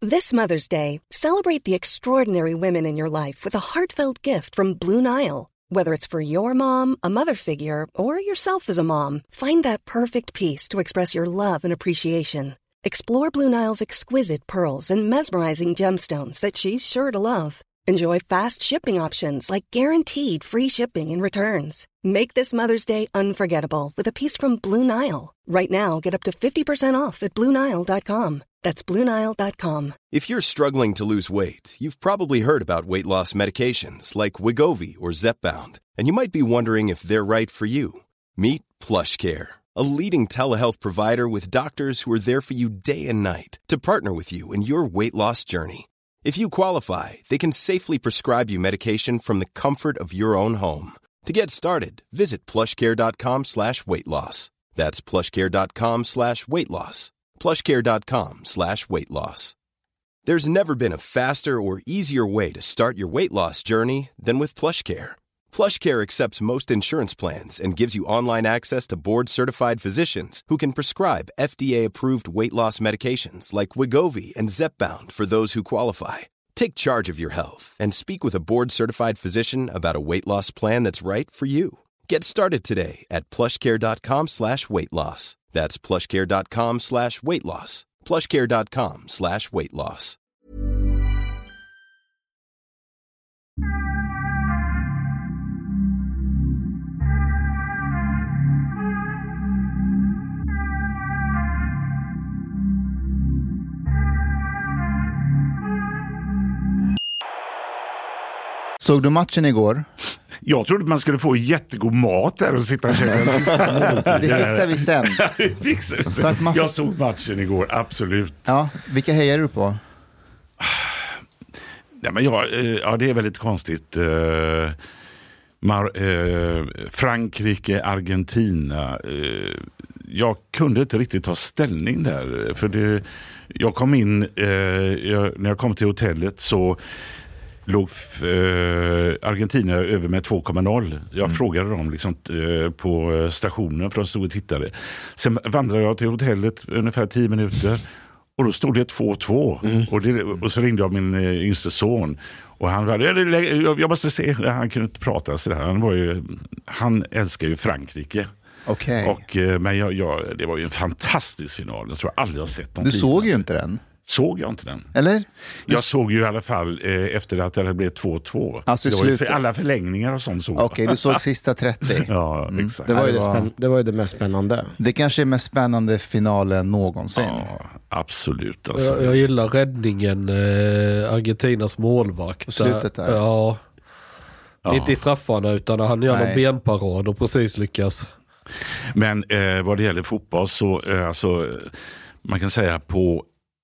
This Mother's Day, celebrate the extraordinary women in your life with a heartfelt gift from Blue Nile. Whether it's for your mom, a mother figure, or yourself as a mom, find that perfect piece to express your love and appreciation. Explore Blue Nile's exquisite pearls and mesmerizing gemstones that she's sure to love. Enjoy fast shipping options like guaranteed free shipping and returns. Make this Mother's Day unforgettable with a piece from Blue Nile. Right now, get up to 50% off at BlueNile.com. That's BlueNile.com. If you're struggling to lose weight, you've probably heard about weight loss medications like Wegovy or Zepbound, and you might be wondering if they're right for you. Meet PlushCare, a leading telehealth provider with doctors who are there for you day and night to partner with you in your weight loss journey. If you qualify, they can safely prescribe you medication from the comfort of your own home. To get started, visit plushcare.com/weightloss. That's plushcare.com/weightloss. plushcare.com/weightloss. There's never been a faster or easier way to start your weight loss journey than with PlushCare. PlushCare accepts most insurance plans and gives you online access to board-certified physicians who can prescribe FDA-approved weight loss medications like Wegovy and Zepbound for those who qualify. Take charge of your health and speak with a board-certified physician about a weight loss plan that's right for you. Get started today at plushcare.com/weightloss. That's plushcare.com/weightloss. plushcare.com/weightloss. Såg du matchen igår? Jag trodde man skulle få jättegod mat där och sitta och käka sista måltid. Det fixar vi sen. För att jag såg matchen igår, absolut. Ja, vilka hejar du på? Ja, men det är väldigt konstigt. Frankrike, Argentina. Jag kunde inte riktigt ta ställning där. För jag kom in, när jag kom till hotellet så låg Argentina över med 2,0. Jag frågade dem liksom, på stationen, för de stod och tittade. Sen vandrade jag till hotellet ungefär 10 minuter och då stod det 2-2. Och så ringde jag min yngste son och han var, jag måste se, han kunde inte prata så där. Han älskar ju Frankrike. Okay. Men det var ju en fantastisk final. Jag tror jag aldrig har sett någon. Du såg ju inte den. Såg jag inte den? Eller? Jag såg ju i alla fall efter att det blev 2-2. Alltså det var ju alla förlängningar och sånt såg. Okej, du såg sista 30. Ja, exakt. Det var ju det mest spännande. Det kanske är mest spännande finalen någonsin. Ja, absolut. Alltså. Jag gillar räddningen, Argentinas målvakt. Slutet där. Ja. Inte i straffarna utan han gör någon benparad och precis lyckas. Men vad det gäller fotboll så alltså, man kan säga på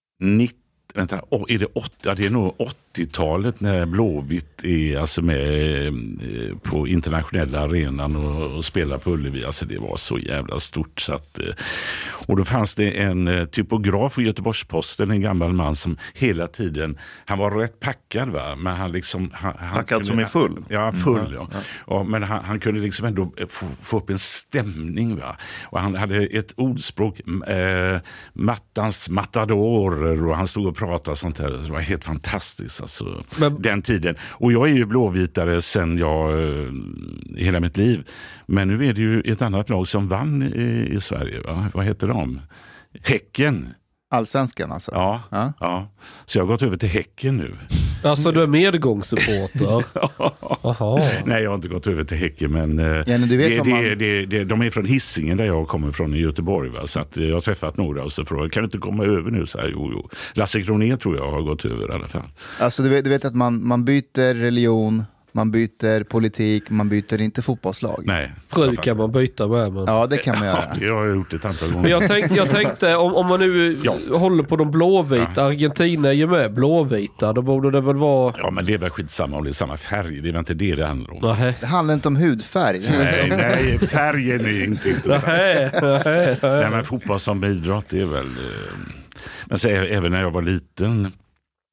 är det 80? Det är nog 80-talet när Blåvitt är alltså med på internationella arenan och spelar på Ullevi. Alltså det var så jävla stort så att, och då fanns det en typograf i Göteborgs-Posten, en gammal man som hela tiden, han var rätt packad va, men han liksom packad som är full. Ja, full ja, men han kunde liksom ändå få upp en stämning va. Och han hade ett ordspråk, mattans matadorer, och han stod och pratade sånt här. Det var helt fantastiskt alltså, den tiden. Och jag är ju blåvitare sen hela mitt liv. Men nu är det ju ett annat lag som vann i Sverige va? Vad heter de? Häcken. Allsvenskan alltså? Ja. Så jag har gått över till Häcken nu. Alltså du är medgångssupporter? Nej, jag har inte gått över till Häcken, men du vet de är från Hisingen där jag kommer från i Göteborg va? Så att jag har träffat några och så frågar, kan du inte komma över nu? Så här, jo. Lasse Kronér tror jag har gått över i alla fall. Alltså du vet att man byter religion, man byter politik, man byter inte fotbollslag. Nej. Fru kan man byta med. Men... Ja, det kan man göra. Ja, det har jag gjort ett antal gånger. Men jag tänkte om man nu håller på de blåvita, Argentina är ju med blåvita, då borde det väl vara... Ja, men det är väl skitsamma om det är samma färg, det är väl inte det handlar om. Nähe. Det handlar inte om hudfärg. Nej, färgen är inte intressant. Nej, men fotboll som idrott, det är väl... Men så, även när jag var liten...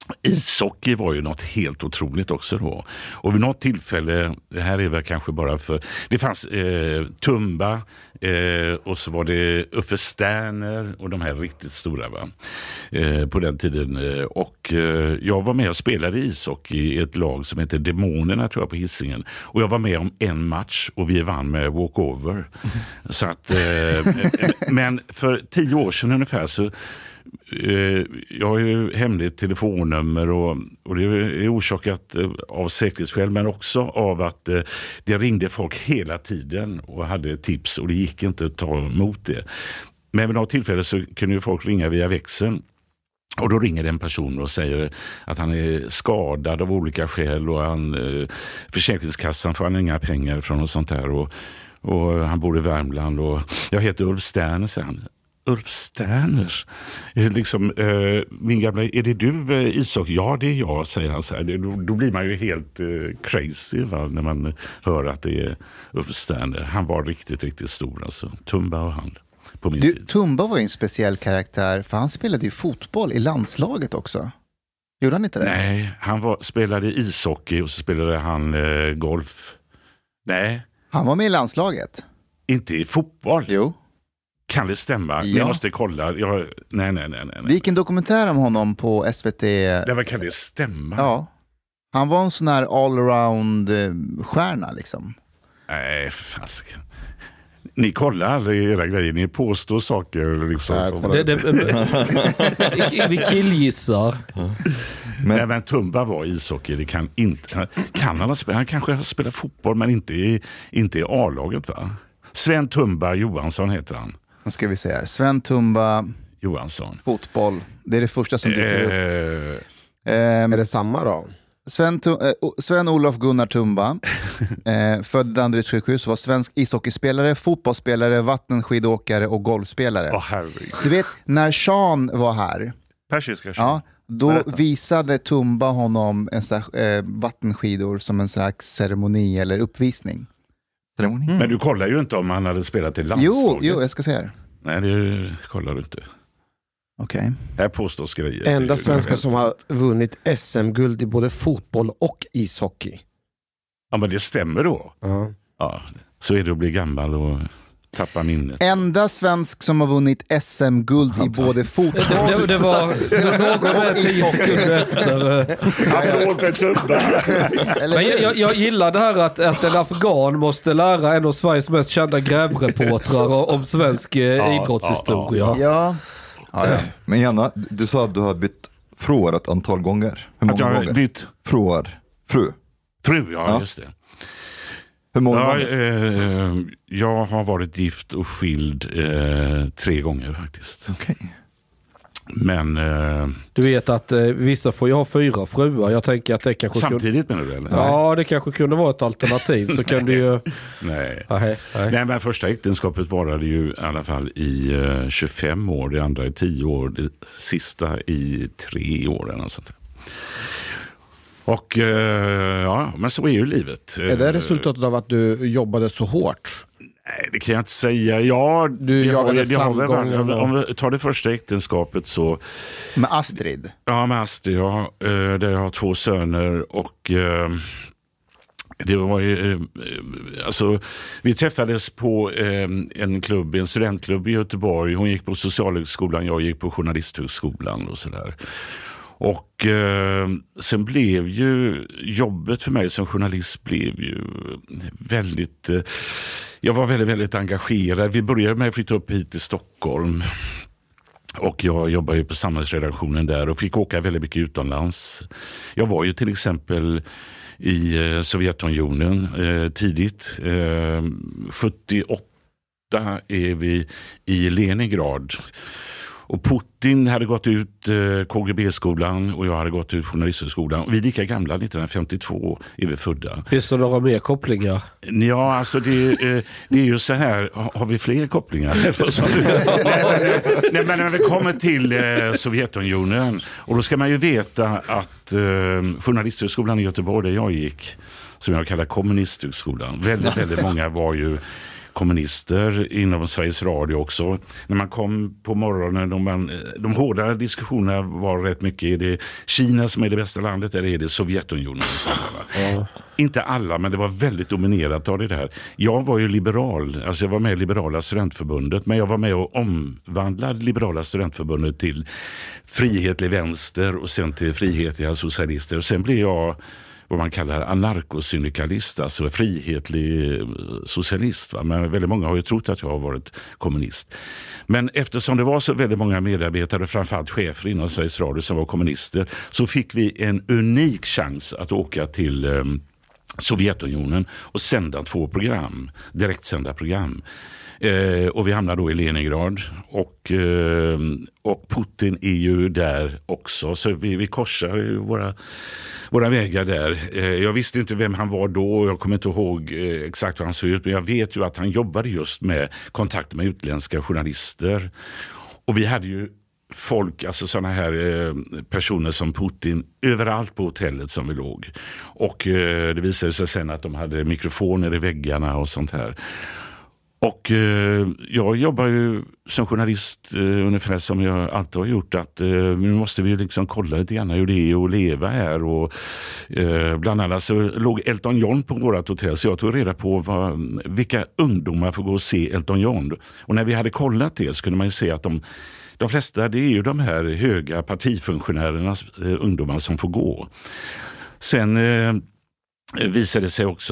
ishockey var ju något helt otroligt också då. Och vid något tillfälle, det här är väl kanske bara för... Det fanns Tumba och så var det Uffe Sterner och de här riktigt stora på den tiden. Och jag var med och spelade ishockey i ett lag som heter Demonerna tror jag på Hisingen. Och jag var med om en match och vi vann med walkover. Så att, men för 10 år sedan ungefär så jag har ju hemligt telefonnummer och det är orsakat av säkerhetsskäl men också av att det ringde folk hela tiden och hade tips och det gick inte att ta emot det. Men vid något tillfälle så kunde ju folk ringa via växeln och då ringer en person och säger att han är skadad av olika skäl och Försäkringskassan får han inga pengar från och sånt där och han bor i Värmland och jag heter Ulf Sterner, säger han. Ulf Sterners. Liksom, min gamla, är det du ishockey? Ja, det är jag, säger han så här. Då blir man ju helt crazy när man hör att det är Ulf Sterner. Han var riktigt, riktigt stor alltså. Tumba och han på min tid. Tumba var ju en speciell karaktär för han spelade ju fotboll i landslaget också. Gjorde han inte det? Nej, han spelade ishockey och så spelade han golf. Nej. Han var med i landslaget. Inte i fotboll. Jo. Kan det stämma? Ja. Jag måste kolla. Nej. Det gick en dokumentär om honom på SVT. Kan det stämma? Ja. Han var en sån här allround-stjärna liksom. Nej, för fasiken. Ni kollar aldrig era grejer. Ni påstår saker liksom. Vi killgissar. Men Tumba var ishockey. Det kan inte... Han kanske har spelat fotboll men inte i A-laget va? Sven Tumba Johansson heter han. Nu ska vi se här. Sven Tumba Johansson. Fotboll. Det är det första som dyker upp. Är det samma då? Sven-Olof Gunnar Tumba, född Danderyds sjukhus, var svensk ishockeyspelare, fotbollsspelare, vattenskidåkare och golfspelare. Du vet, när Sean var här, persiska Sean. Ja, då visade Tumba honom vattenskidor som en slags ceremoni eller uppvisning. Men du kollar ju inte om han hade spelat i landslaget. Jo, jag ska säga det. Nej, det kollar du inte. Okej. Här påstås grejer. Enda svenskar som har vunnit SM-guld i både fotboll och ishockey. Ja, men det stämmer då. Uh-huh. Ja, så är det att bli gammal och tappa minnet. Enda svensk som har vunnit SM-guld i både fotboll det var någon 10 sekunder efter. Men jag gillar det här att en afghan måste lära en av Sveriges mest kända grävreportrar om svensk idrottshistoria. Ja. Men Janna, du sa att du har bytt fruar ett antal gånger. Hur många gånger? Bytt fruar. Fru, ja, just det. Hur många gånger? Jag har varit gift och skild 3 gånger faktiskt. Okej. Men du vet att vissa får ju ha 4 fruar. Jag tänker att det kanske samtidigt menar du eller? Ja, det kanske kunde vara ett alternativ. Så kan du ju... Nej, men första äktenskapet varade ju i alla fall i 25 år. Det andra i 10 år. Det sista i 3 år eller något sånt. Och ja, men så är ju livet. Är det resultatet av att du jobbade så hårt? Nej, det kan jag inte säga. Ja, du jagade framgång. Om vi tar det första äktenskapet så... Med Astrid? Ja, med Astrid. Ja, där jag har 2 söner och... Det var ju, alltså, vi träffades på en studentklubb i Göteborg. Hon gick på Socialhögskolan, jag gick på Journalisthögskolan och sådär. Och sen blev ju jobbet för mig som journalist blev ju väldigt... jag var väldigt, väldigt engagerad. Vi började med att flytta upp hit till Stockholm. Och jag jobbade ju på samhällsredaktionen där och fick åka väldigt mycket utomlands. Jag var ju till exempel i Sovjetunionen tidigt. 78 är vi i Leningrad. Och Putin hade gått ut KGB-skolan och jag hade gått ut Journalisthögskolan. Vi är lika gamla, 1952 är vi födda. Finns det några mer kopplingar? Ja, alltså det är ju så här. Har vi fler kopplingar? Nej, men när vi kommer till Sovjetunionen och då ska man ju veta att Journalisthögskolan i Göteborg där jag gick, som jag kallar kommunisthögskolan, väldigt, väldigt många var ju kommunister inom Sveriges Radio också. När man kom på morgonen, de hårda diskussionerna var rätt mycket, är det Kina som är det bästa landet eller är det Sovjetunionen? Inte alla, men det var väldigt dominerat av det där. Jag var ju liberal, alltså jag var med i Liberala studentförbundet, men jag var med och omvandlade Liberala studentförbundet till frihetlig vänster och sen till frihetliga socialister. Och sen blev jag vad man kallar anarkosyndikalist, alltså frihetlig socialist. Va? Men väldigt många har ju trott att jag har varit kommunist. Men eftersom det var så väldigt många medarbetare, framförallt chefer inom Sveriges Radio som var kommunister, så fick vi en unik chans att åka till Sovjetunionen och sända 2 program, direktsända program. Och vi hamnade då i Leningrad och Putin är ju där också, så vi korsar ju våra vägar där. Jag visste inte vem han var då och jag kommer inte ihåg exakt hur han såg ut, men jag vet ju att han jobbade just med kontakt med utländska journalister. Och vi hade ju folk, alltså sådana här personer som Putin överallt på hotellet som vi låg. Och det visade sig sen att de hade mikrofoner i väggarna och sånt här. Och jag jobbar ju som journalist ungefär som jag alltid har gjort, att nu måste vi liksom kolla lite grann hur det är att leva här, och bland annat så låg Elton John på vårt hotell, så jag tog reda på vilka ungdomar får gå och se Elton John. Och när vi hade kollat det så kunde man ju se att de flesta, det är ju de här höga partifunktionärernas ungdomar som får gå. Sen visade sig också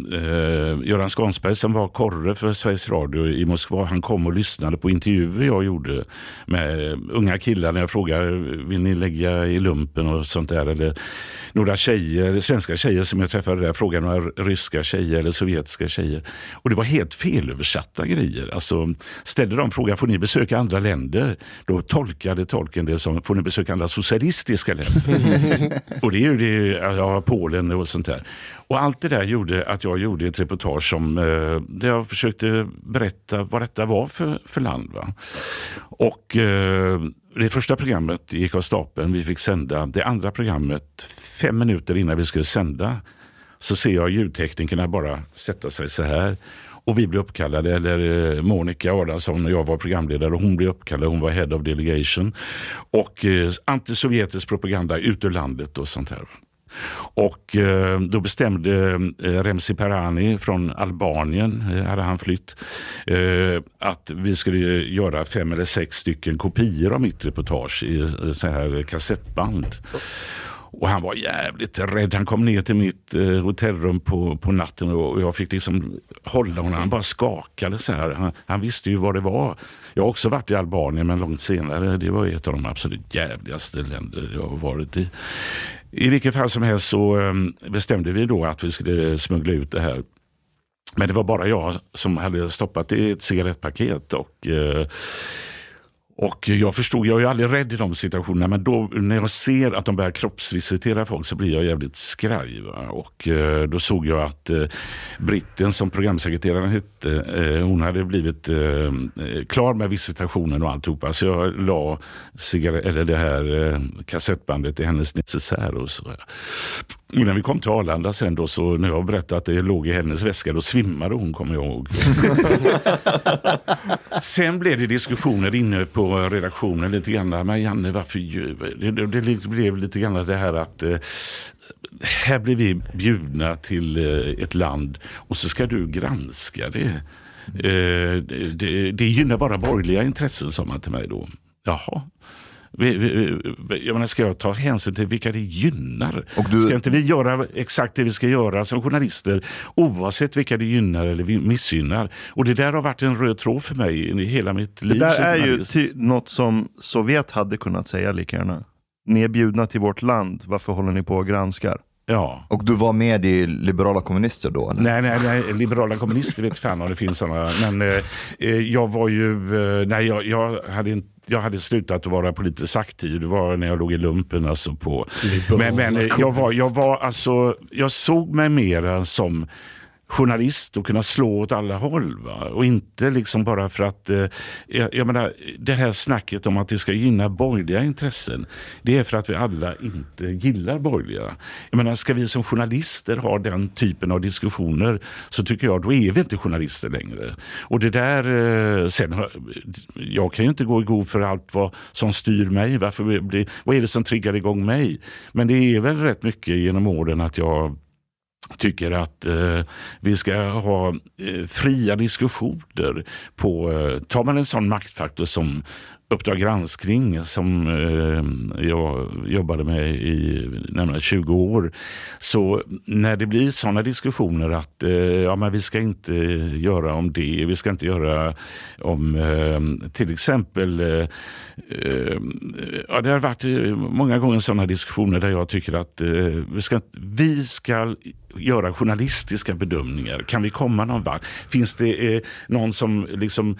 Göran Skansberg som var korre för Sveriges Radio i Moskva. Han kom och lyssnade på intervjuer jag gjorde med unga killar när jag frågade, vill ni lägga i lumpen och sånt där, eller några tjejer, svenska tjejer som jag träffade där, frågade några ryska tjejer eller sovjetiska tjejer. Och det var helt felöversatta grejer. Alltså ställde de frågan, får ni besöka andra länder? Då tolkade tolken det som, får ni besöka andra socialistiska länder? Och det är ju det, Polen och sånt där. Och allt det där gjorde att jag gjorde ett reportage där jag försökte berätta vad detta var för land. Va? Och det första programmet gick av stapeln, vi fick sända. Det andra programmet, 5 minuter innan vi skulle sända, så ser jag ljudteknikerna bara sätta sig så här. Och vi blev uppkallade, eller Monica Adamsson och jag var programledare och hon blev uppkallad, hon var head of delegation. Och antisovjetisk propaganda ut ur landet och sånt här. Och då bestämde Remzi Perani från Albanien, hade han flytt, att vi skulle göra 5 eller 6 stycken kopior av mitt reportage i så här kassettband. Och han var jävligt rädd. Han kom ner till mitt hotellrum på natten och jag fick liksom hålla honom. Han bara skakade så här. Han visste ju vad det var. Jag har också varit i Albanien, men långt senare. Det var ett av de absolut jävligaste länder jag har varit i. I vilket fall som helst så bestämde vi då att vi skulle smuggla ut det här. Men det var bara jag som hade stoppat det i ett cigarettpaket och jag förstod, jag är ju aldrig rädd i de situationerna, men då när jag ser att de börjar kroppsvisitera folk så blir jag jävligt skraj. Va? Och då såg jag att britten som programsekreteraren hette, hon hade blivit klar med visitationen och alltihopa, så jag la det här kassettbandet i hennes necessär och så. Och när vi kom till Arlanda sen då, så när jag berättade att det låg i hennes väska, då svimmade hon, kommer jag ihåg. Sen blev det diskussioner inne på redaktionen lite grann. Men Janne, varför det blev lite grann det här att här blir vi bjudna till ett land och så ska du granska det. Det gynnar bara borgerliga intressen, sa man till mig då. Jaha. Jag menar, ska jag ta hänsyn till vilka det gynnar? Ska inte vi göra exakt det vi ska göra som journalister, oavsett vilka det gynnar eller missgynnar? Och det där har varit en röd tråd för mig i hela mitt liv. Det där är ju något som Sovjet hade kunnat säga lika gärna. Ni är bjudna till vårt land, varför håller ni på och granskar? Ja. Och du var med i liberala kommunister då? Eller? Nej, liberala kommunister vet fan om det finns sådana. Men jag var ju... Nej, jag hade slutat att vara politiskt aktiv. Det var när jag låg i lumpen. Alltså på. Men jag såg mig mera som journalist och kunna slå åt alla håll, va? Och inte liksom bara för att jag menar, det här snacket om att det ska gynna borgerliga intressen, det är för att vi alla inte gillar borgerliga. Jag menar, ska vi som journalister ha den typen av diskussioner, så tycker jag då är vi inte journalister längre. Och det där sen, jag kan ju inte gå i god för allt vad som styr mig, vad är det som triggar igång mig, men det är väl rätt mycket genom åren att jag tycker att vi ska ha fria diskussioner på, tar man en sån maktfaktor som Uppdrag granskning som jag jobbade med i närmare 20 år, så när det blir sådana diskussioner att men vi ska inte göra om det, vi ska inte göra om till exempel det har varit många gånger sådana diskussioner där jag tycker att vi ska göra journalistiska bedömningar. Kan vi komma någon vart? Finns det någon som liksom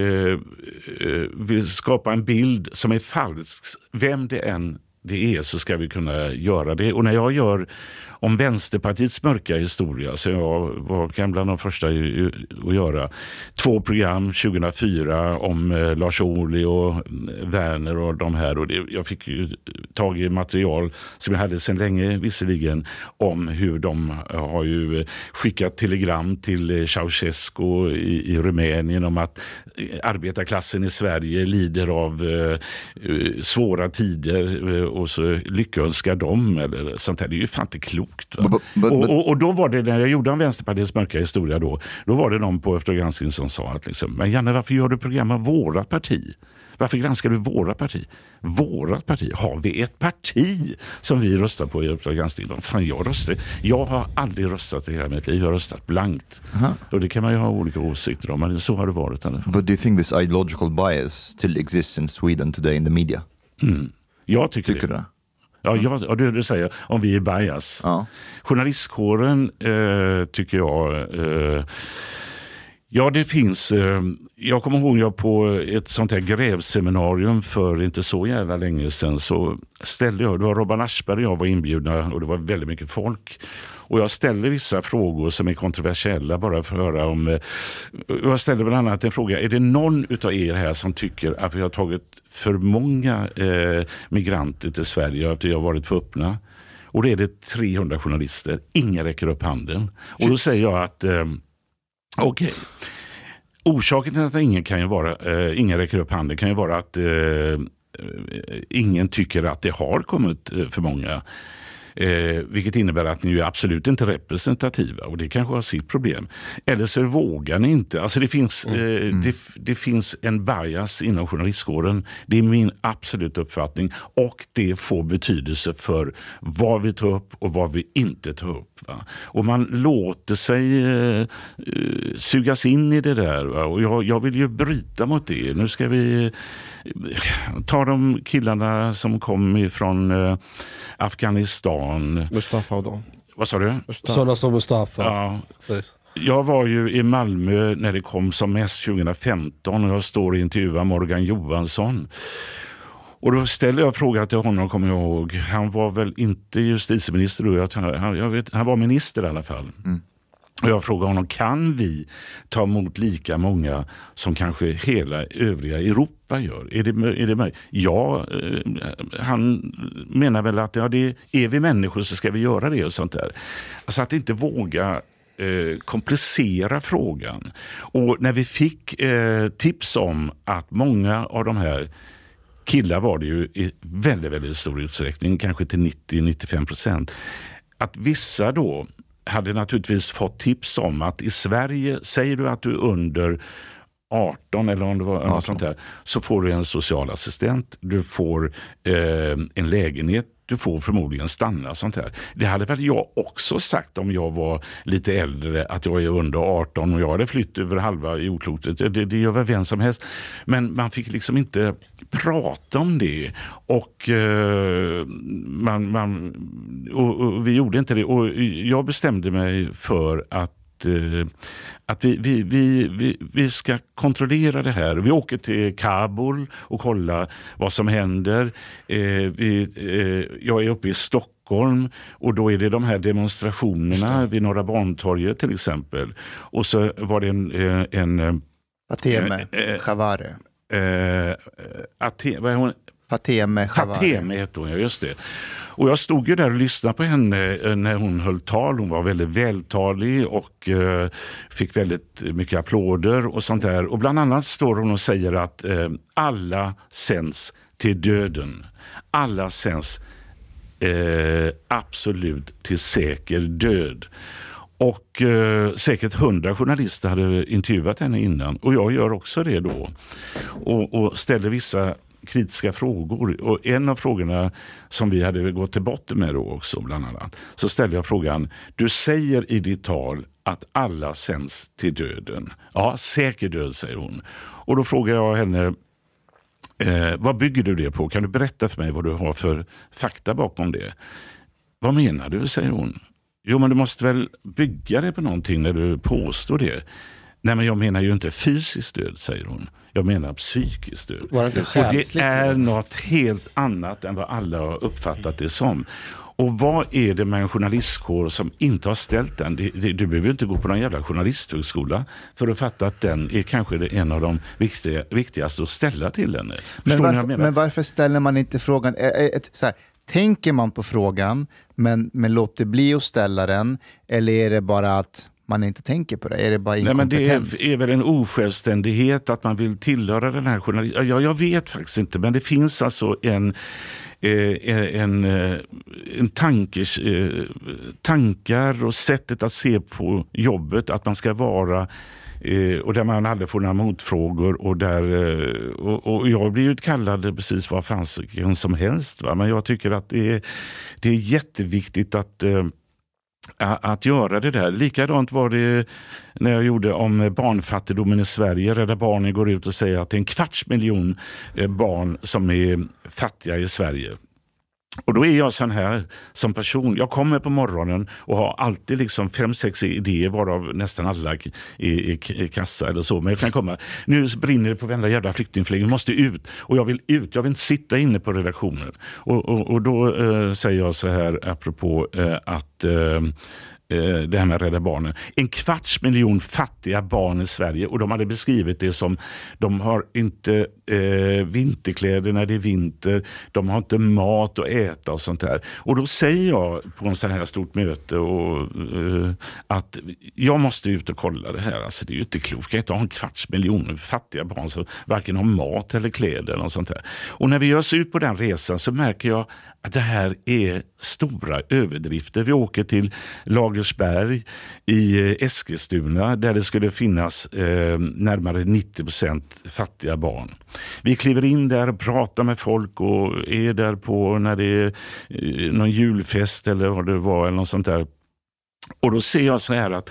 vill skapa en bild som är falsk? Vem det än det är, så ska vi kunna göra det. Och när jag gör om Vänsterpartiets mörka historia, så jag var bland de första att göra 2 program 2004 om Lars Ohly och Werner och de här, och jag fick ju tag i material som jag hade sedan länge visserligen, om hur de har ju skickat telegram till Ceausescu i Rumänien om att arbetarklassen i Sverige lider av svåra tider och så lyckönskar dem eller sånt här. Det är ju fan inte klokt. Och då var det, när jag gjorde en Vänsterpartiets mörka historia då var det någon på Uppdrag granskning som sa att liksom, men Janne, varför gör du program om våra parti? Varför granskar du våra parti? Vårat parti? Har vi ett parti som vi röstar på i Uppdrag granskning? Fan, jag har aldrig röstat i hela mitt liv. Jag har röstat blankt. Och det kan man ju ha olika åsikter om, men så har det varit. But do you think this ideological bias still exists in Sweden today in the media? Jag tycker det. Ja, du säger om vi är bias. Ja. Journalistkåren tycker jag, det finns, jag kommer ihåg jag på ett sånt här grävseminarium för inte så jävla länge sedan, så ställde jag, det var Robban Aschberg och jag var inbjudna och det var väldigt mycket folk. Och jag ställde vissa frågor som är kontroversiella bara för att höra om. Jag ställde bland annat en fråga: är det någon utav er här som tycker att vi har tagit för många migranter till Sverige och att vi har varit för öppna? Och det är det 300 journalister. Ingen räcker upp handen. Och då säger jag att okej. Orsaken till att ingen räcker upp handen kan ju vara att ingen tycker att det har kommit för många. Vilket innebär att ni är absolut inte representativa, och det kanske har sitt problem. Eller så vågar ni inte. Alltså det finns en bias inom journalistkåren. Det är min absoluta uppfattning, och det får betydelse för vad vi tar upp och vad vi inte tar upp. Va? Och man låter sig sugas in i det där. Va? Och jag vill ju bryta mot det. Nu ska vi ta de killarna som kom ifrån Afghanistan. Mustafa och dem. Vad sa du? Sådana som Mustafa. Ja. Jag var ju i Malmö när det kom som mest 2015, och jag står och intervjuar Morgan Johansson. Och då ställde jag frågan till honom, kommer jag ihåg. Han var väl inte justitieminister då, han var minister i alla fall. Och jag frågade honom, kan vi ta emot lika många som kanske hela övriga Europa gör? Är det möjligt? Ja, han menar väl att det är vi människor så ska vi göra det och sånt där. Alltså att inte våga komplicera frågan. Och när vi fick tips om att många av de här killar var det ju i väldigt, väldigt stor utsträckning, kanske till 90-95%, att vissa då hade naturligtvis fått tips om att i Sverige, säger du att du är under 18 eller om det var något sånt där, så får du en socialassistent, du får en lägenhet, du får förmodligen stanna och sånt där. Det hade väl jag också sagt om jag var lite äldre, att jag är under 18 och jag hade flytt över halva jordklotet. Det gör väl vem som helst. Men man fick liksom inte prata om det. Och, och vi gjorde inte det. Och jag bestämde mig för att vi ska kontrollera det här. Vi åker till Kabul och kollar vad som händer. Jag är uppe i Stockholm Stockholm, och då är det de här demonstrationerna vid Norra Bantorget till exempel. Och så var det en Fateme Chavare. Vad är hon? Fateme heter hon, ja, just det. Och jag stod ju där och lyssnade på henne när hon höll tal. Hon var väldigt vältalig och fick väldigt mycket applåder och sånt där. Och bland annat står hon och säger att alla sänds till döden. Alla sänds absolut till säker död. Och säkert 100 journalister hade intervjuat henne innan. Och jag gör också det då. Och ställer vissa kritiska frågor. Och en av frågorna som vi hade gått till botten med då också bland annat. Så ställde jag frågan: du säger i ditt tal att alla sänds till döden. Ja, säker död, säger hon. Och då frågar jag henne: vad bygger du det på? Kan du berätta för mig vad du har för fakta bakom det? Vad menar du, säger hon. Jo, men du måste väl bygga det på någonting när du påstår det. Nej, men jag menar ju inte fysiskt död, säger hon. Jag menar psykiskt död. Var det inte själsligt? Och det är något helt annat än vad alla har uppfattat det som. Och vad är det med en journalistkår som inte har ställt den? Du behöver inte gå på någon jävla journalisthögskola för att fatta att den är kanske en av de viktigaste att ställa till henne. Men varför ställer man inte frågan? Tänker man på frågan men låter bli att ställa den? Eller är det bara att man inte tänker på det? Är det bara inkompetens? Nej, men det är väl en osjälvständighet att man vill tillhöra den här journalisten. Jag vet faktiskt inte, men det finns alltså tankar och sättet att se på jobbet, att man ska vara och där man aldrig får några motfrågor och jag blir utkallad precis vad fansiken som helst, va? Men jag tycker att det är jätteviktigt att göra det där. Likadant var det när jag gjorde om barnfattigdomen i Sverige. Rädda Barnen går ut och säger att det är 250 000 barn som är fattiga i Sverige. Och då är jag sån här som person. Jag kommer på morgonen och har alltid liksom 5-6 idéer, varav nästan alla i kassa eller så. Men jag kan komma, nu brinner det på varenda jävla flyktingförläggning, måste ut. Och jag vill ut, jag vill inte sitta inne på redaktionen. Och då säger jag så här apropå att det här med Rädda Barnen. 250 000 fattiga barn i Sverige, och de hade beskrivit det som de har inte vinterkläder när det är vinter, de har inte mat att äta och sånt där. Och då säger jag på en sån här stort möte att jag måste ut och kolla det här. Alltså det är ju inte klokt. Jag kan inte ha 250 000 fattiga barn som varken har mat eller kläder och sånt där. Och när vi gör oss ut på den resan så märker jag att det här är stora överdrifter. Vi åker till Lagersberg i Eskilstuna där det skulle finnas närmare 90% fattiga barn. Vi kliver in där och pratar med folk och är där på när det är någon julfest eller vad det var eller något sånt där. Och då ser jag så här att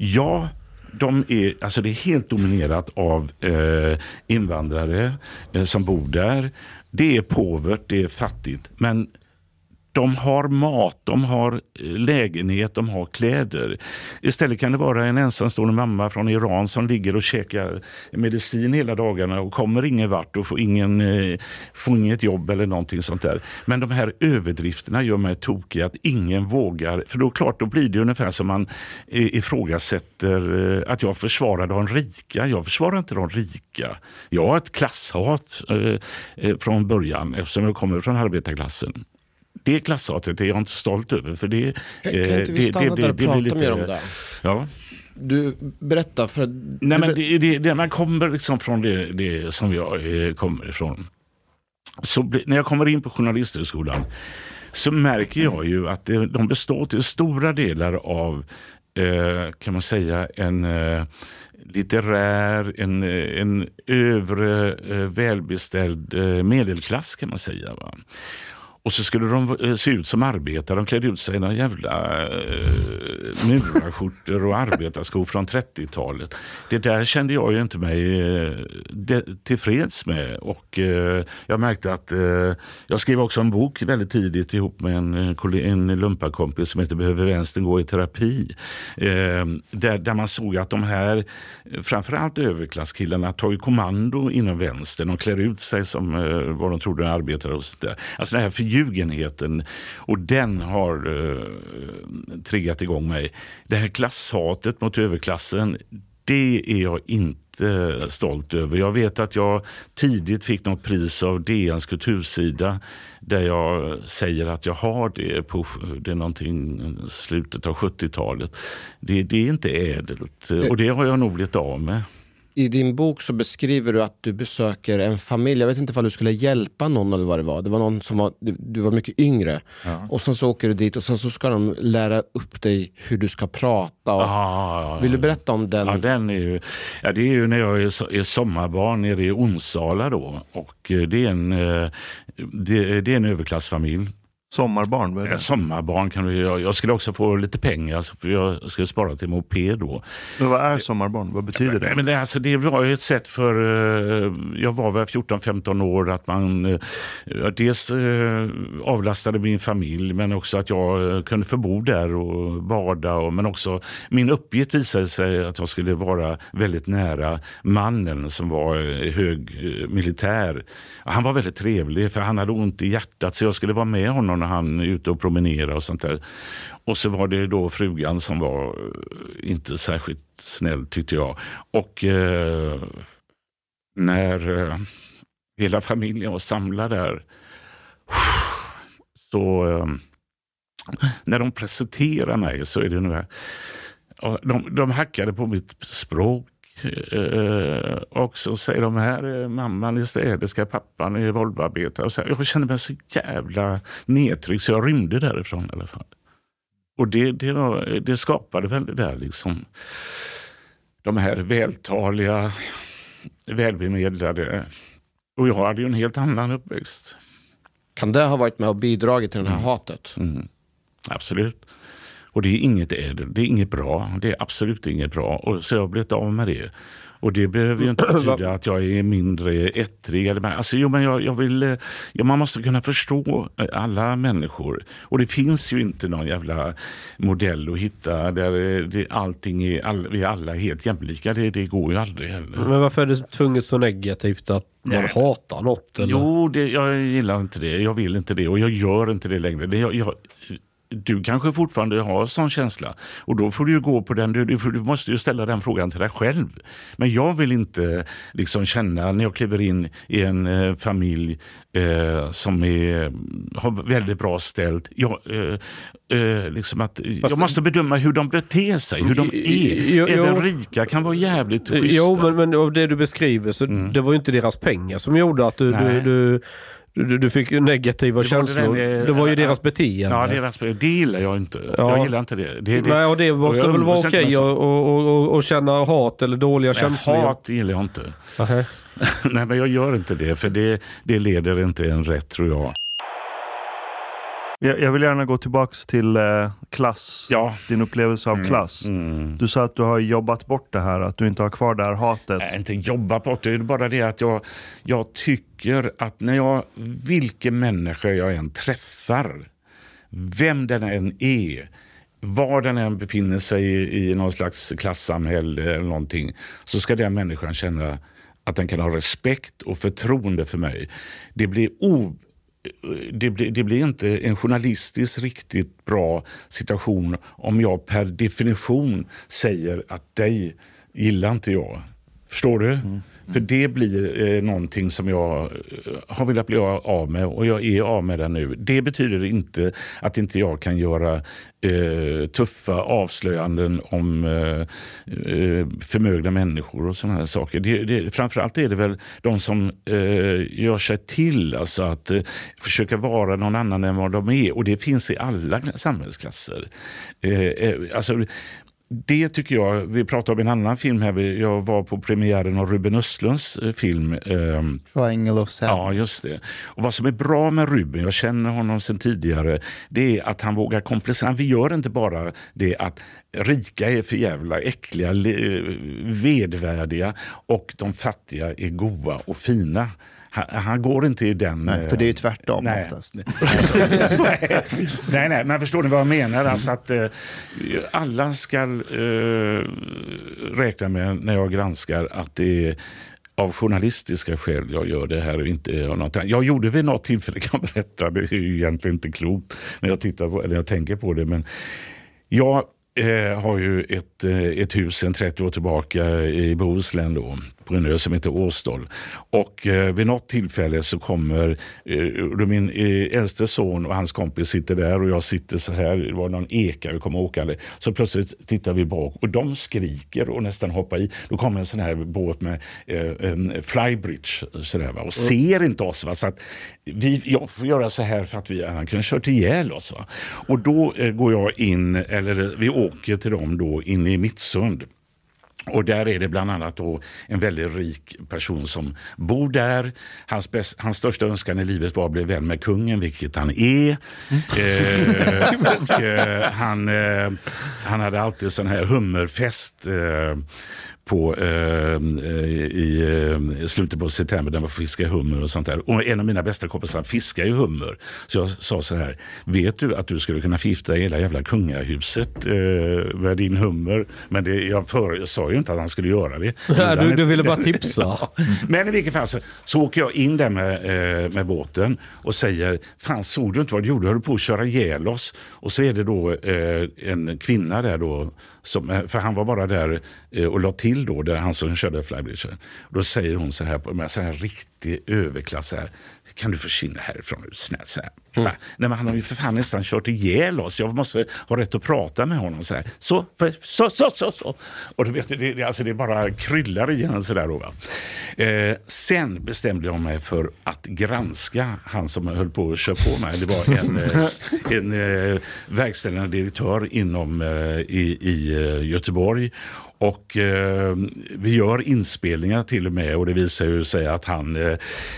det är helt dominerat av invandrare som bor där. Det är påvert, det är fattigt, men de har mat, de har lägenhet, de har kläder. Istället kan det vara en ensamstående mamma från Iran som ligger och käkar medicin hela dagarna och kommer ingen vart och får inget jobb eller någonting sånt där. Men de här överdrifterna gör mig tokig, att ingen vågar. För då blir det ungefär som man ifrågasätter att jag försvarar de rika. Jag försvarar inte de rika. Jag har ett klasshat från början eftersom jag kommer från arbetarklassen. Det klasshatet är jag inte stolt över, för det kan inte vi stanna där och prata mer om det? Ja. Du berättar för att... Nej, men man kommer liksom från det som jag kommer ifrån. Så när jag kommer in på journalisthögskolan så märker jag ju att de består till stora delar av kan man säga en litterär, en övre välbeställd medelklass kan man säga, va? Och så skulle de se ut som arbetare. De klädde ut sig i några jävla murarskjortor och arbetarskor från 30-talet. Det där kände jag ju inte mig tillfreds med. Och jag märkte att jag skrev också en bok väldigt tidigt ihop med en lumparkompis som heter Behöver vänstern gå i terapi. Där man såg att de här, framförallt överklasskillarna, tagit kommando inom vänstern. De klär ut sig som vad de trodde arbetare och sådär. Alltså det här förljugenheten. Och den har triggat igång mig. Det här klasshatet mot överklassen, det är jag inte stolt över. Jag vet att jag tidigt fick något pris av DNs kultursida där jag säger att jag har det är någonting slutet av 70-talet. Det är inte ädelt och det har jag nog blivit av med. I din bok så beskriver du att du besöker en familj. Jag vet inte om du skulle hjälpa någon eller vad det var. Det var någon som var, du var mycket yngre. Ja. Och sen så åker du dit och sen så ska de lära upp dig hur du ska prata. Vill du berätta om den? Ja, det är ju när jag är sommarbarn nere i Onsala då. Och det är en överklassfamilj. Sommarbarn? Sommarbarn kan jag skulle också få lite pengar för jag skulle spara till moped då. Men vad är sommarbarn? Vad betyder det? Men det var ju ett sätt för, jag var väl 14-15 år, att man dels avlastade min familj men också att jag kunde få bo där och bada. Men också min uppgift visade sig att jag skulle vara väldigt nära mannen som var hög militär. Han var väldigt trevlig för han hade ont i hjärtat så jag skulle vara med honom när han är ute och promenerar och sånt där. Och så var det då frugan som var inte särskilt snäll tyckte jag. Och när hela familjen var samlad där så när de presenterar mig så är det nu här. De hackade på mitt språk. Och så säger de här mamman är städerska, pappan är Volvoarbetare och så jag kände mig så jävla nedtryckt så jag rymde därifrån i alla fall. Och det skapade väl det där liksom de här vältaliga, välbemedlade, och jag hade ju en helt annan uppväxt. Kan det ha varit med och bidragit till det här hatet? Absolut. Och det är inget ädel, det är inget bra, det är absolut inget bra. Och så jag har blivit av med det. Och det behöver ju inte betyda att jag är mindre ettrig. Alltså, man måste kunna förstå alla människor. Och det finns ju inte någon jävla modell att hitta där allting är, vi är alla helt jämlika. Det går ju aldrig heller. Men varför är det tvunget så negativt att man hatar något? Eller? Jo, jag gillar inte det. Jag vill inte det och jag gör inte det längre. Du kanske fortfarande har sån känsla och då får du ju gå på den, du måste ju ställa den frågan till dig själv. Men jag vill inte liksom känna när jag kliver in i en familj som har väldigt bra ställt. Liksom att jag måste bedöma hur de beter sig, hur de är. Även rika kan vara jävligt schyssta. Jo, men av det du beskriver så det var ju inte deras pengar som gjorde att du fick negativa känslor. Det var ju deras beteende. Ja, det gillar jag inte. Ja. Jag gillar inte det. Nej, och det måste väl vara okej att känna hat eller dåliga känslor. Hat gillar jag inte. Nej, men jag gör inte det. För det leder inte en rätt, tror jag. Jag vill gärna gå tillbaks till klass. Ja. Din upplevelse av klass. Du sa att du har jobbat bort det här, att du inte har kvar det här hatet. Nej, inte jobbat bort det. Det är bara det att jag tycker att vilken människa jag än träffar, vem den än är, var den än befinner sig i någon slags klassamhälle eller någonting, så ska den människan känna att den kan ha respekt och förtroende för mig. Det blir inte en journalistiskt riktigt bra situation om jag per definition säger att dig gillar inte jag. Förstår du? För det blir någonting som jag har velat bli av med och jag är av med det nu. Det betyder inte att inte jag kan göra tuffa avslöjanden om förmögna människor och sådana här saker. Framförallt är det väl de som gör sig till, alltså att försöka vara någon annan än vad de är. Och det finns i alla samhällsklasser. Alltså det tycker jag, vi pratade om en annan film här, jag var på premiären av Ruben Östlunds film. Triangle of Sadness. Ja, just det. Och vad som är bra med Ruben, jag känner honom sedan tidigare, det är att han vågar komplicera. Vi gör inte bara det att rika är för jävla äckliga, vedvärdiga och de fattiga är goda och fina. Han går inte i den... Nej, för det är ju tvärtom oftast. Nej, men förstår ni vad jag menar? Alltså att alla ska räkna med när jag granskar att det är av journalistiska skäl jag gör det här och inte av något annat. Jag gjorde vid något tillfälle, kan berätta, det är ju egentligen inte klokt när jag tittar på, eller jag tänker på det, men jag har ju ett hus sedan 30 år tillbaka i Bohuslän då, på en ö som heter Åstol. Och vid något tillfälle så kommer min äldste son och hans kompis sitter där och jag sitter så här, det var någon eka vi kommer åkande. Så plötsligt tittar vi bak och de skriker och nästan hoppar i. Då kommer en sån här båt med flybridge så där, va? Och ser inte oss, va? Så att jag får göra så här för att vi annars kunde kört ihjäl oss, va? Och då går jag in, eller vi åker till dem då in i Mittsund. Och där är det bland annat då en väldigt rik person som bor där. Hans största önskan i livet var att bli vän med kungen, vilket han är. Han hade alltid sån här hummerfest i slutet på september där man fiskar hummer och sånt där. Och en av mina bästa kompisar fiskar ju hummer. Så jag sa så här: vet du att du skulle kunna förgifta hela jävla kungahuset med din hummer? Men jag sa ju inte att han skulle göra det. Du ville bara tipsa. Ja. Men i vilket fall så åker jag in där med båten och säger: fan, såg du inte vad du gjorde? Du höll på att köra ihjäl oss. Och så är det då en kvinna där då, för han var bara där och la till då, där han som körde flybridge. Då säger hon så här, med så här riktig överklass så här: kan du försvinna härifrån nu snällt så här. Nej, men han har ju för fan nästan kört ihjäl oss. Jag måste ha rätt att prata med honom så här. Så. Och du vet, det bara kryllar igen så där då, va. Sen bestämde jag mig för att granska han som höll på att köra på mig. Det var en verkställande direktör inom i Göteborg. Och vi gör inspelningar till och med, och det visar ju sig att han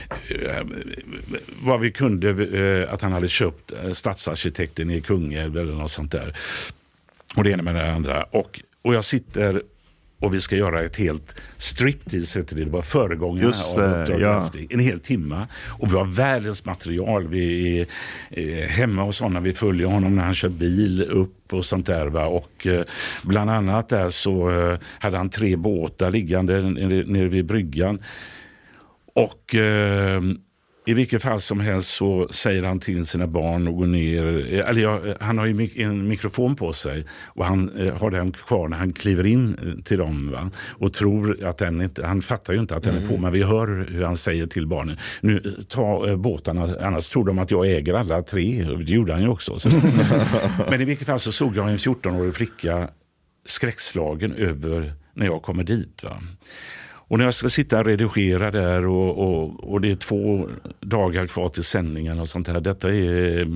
vad vi kunde, att han hade köpt stadsarkitekten i Kungälv eller något sånt där. Och det ena med det andra. Och jag sitter och vi ska göra ett helt striptease, det var föregångaren av Uppdrag granskning. En hel timme. Och vi har världens material. Vi är hemma hos honom, vi följer honom när han kör bil upp och sånt där, va? Och bland annat där så hade han 3 båtar liggande nere vid bryggan. Och i vilket fall som helst så säger han till sina barn att gå ner. Han har ju en mikrofon på sig och han har den kvar när han kliver in till dem, va? Och tror att han fattar ju inte att den är på, men vi hör hur han säger till barnen: nu ta båtarna, annars tror de att jag äger alla 3. Det gjorde han ju också. Men i vilket fall så såg jag en 14-årig flicka skräckslagen över när jag kommer dit, va? Och när jag ska sitta och redigera där och det är 2 dagar kvar till sändningen och sånt här. Detta är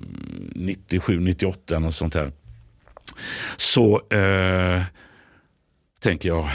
97-98 och sånt här. Så tänker jag.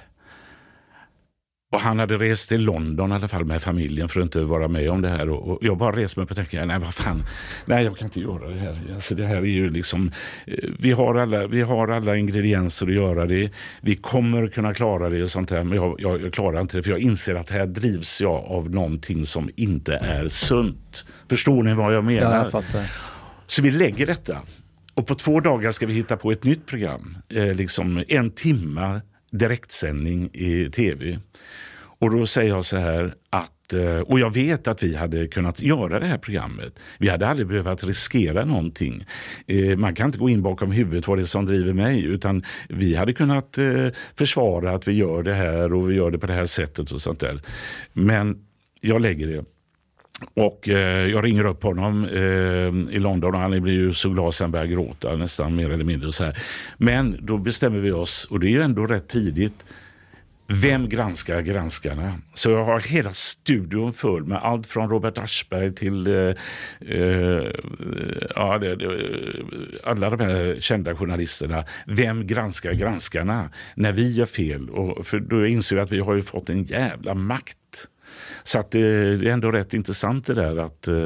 Och han hade rest till London i alla fall med familjen för att inte vara med om det här. Och jag bara reste mig på och tänkte, nej vad fan, nej jag kan inte göra det här. Alltså det här är ju liksom, vi har alla ingredienser att göra det. Vi kommer kunna klara det och sånt här. Men jag klarar inte det, för jag inser att här drivs jag av någonting som inte är sunt. Förstår ni vad jag menar? Ja, jag fattar. Så vi lägger detta. Och på 2 dagar ska vi hitta på ett nytt program. Liksom 1 timme direktsändning i tv. Och då säger jag så här att, och jag vet att vi hade kunnat göra det här programmet. Vi hade aldrig behövt riskera någonting. Man kan inte gå in bakom huvudet vad det är som driver mig, utan vi hade kunnat försvara att vi gör det här och vi gör det på det här sättet och sånt där. Men jag lägger det. Och jag ringer upp honom i London och han blir ju så glad att han börjar gråta nästan mer eller mindre och så här. Men då bestämmer vi oss, och det är ju ändå rätt tidigt, vem granskar granskarna? Så jag har hela studion full med allt från Robert Aschberg till alla de här kända journalisterna. Vem granskar granskarna när vi gör fel? Och för då inser jag att vi har ju fått en jävla makt. Så att det är ändå rätt intressant det där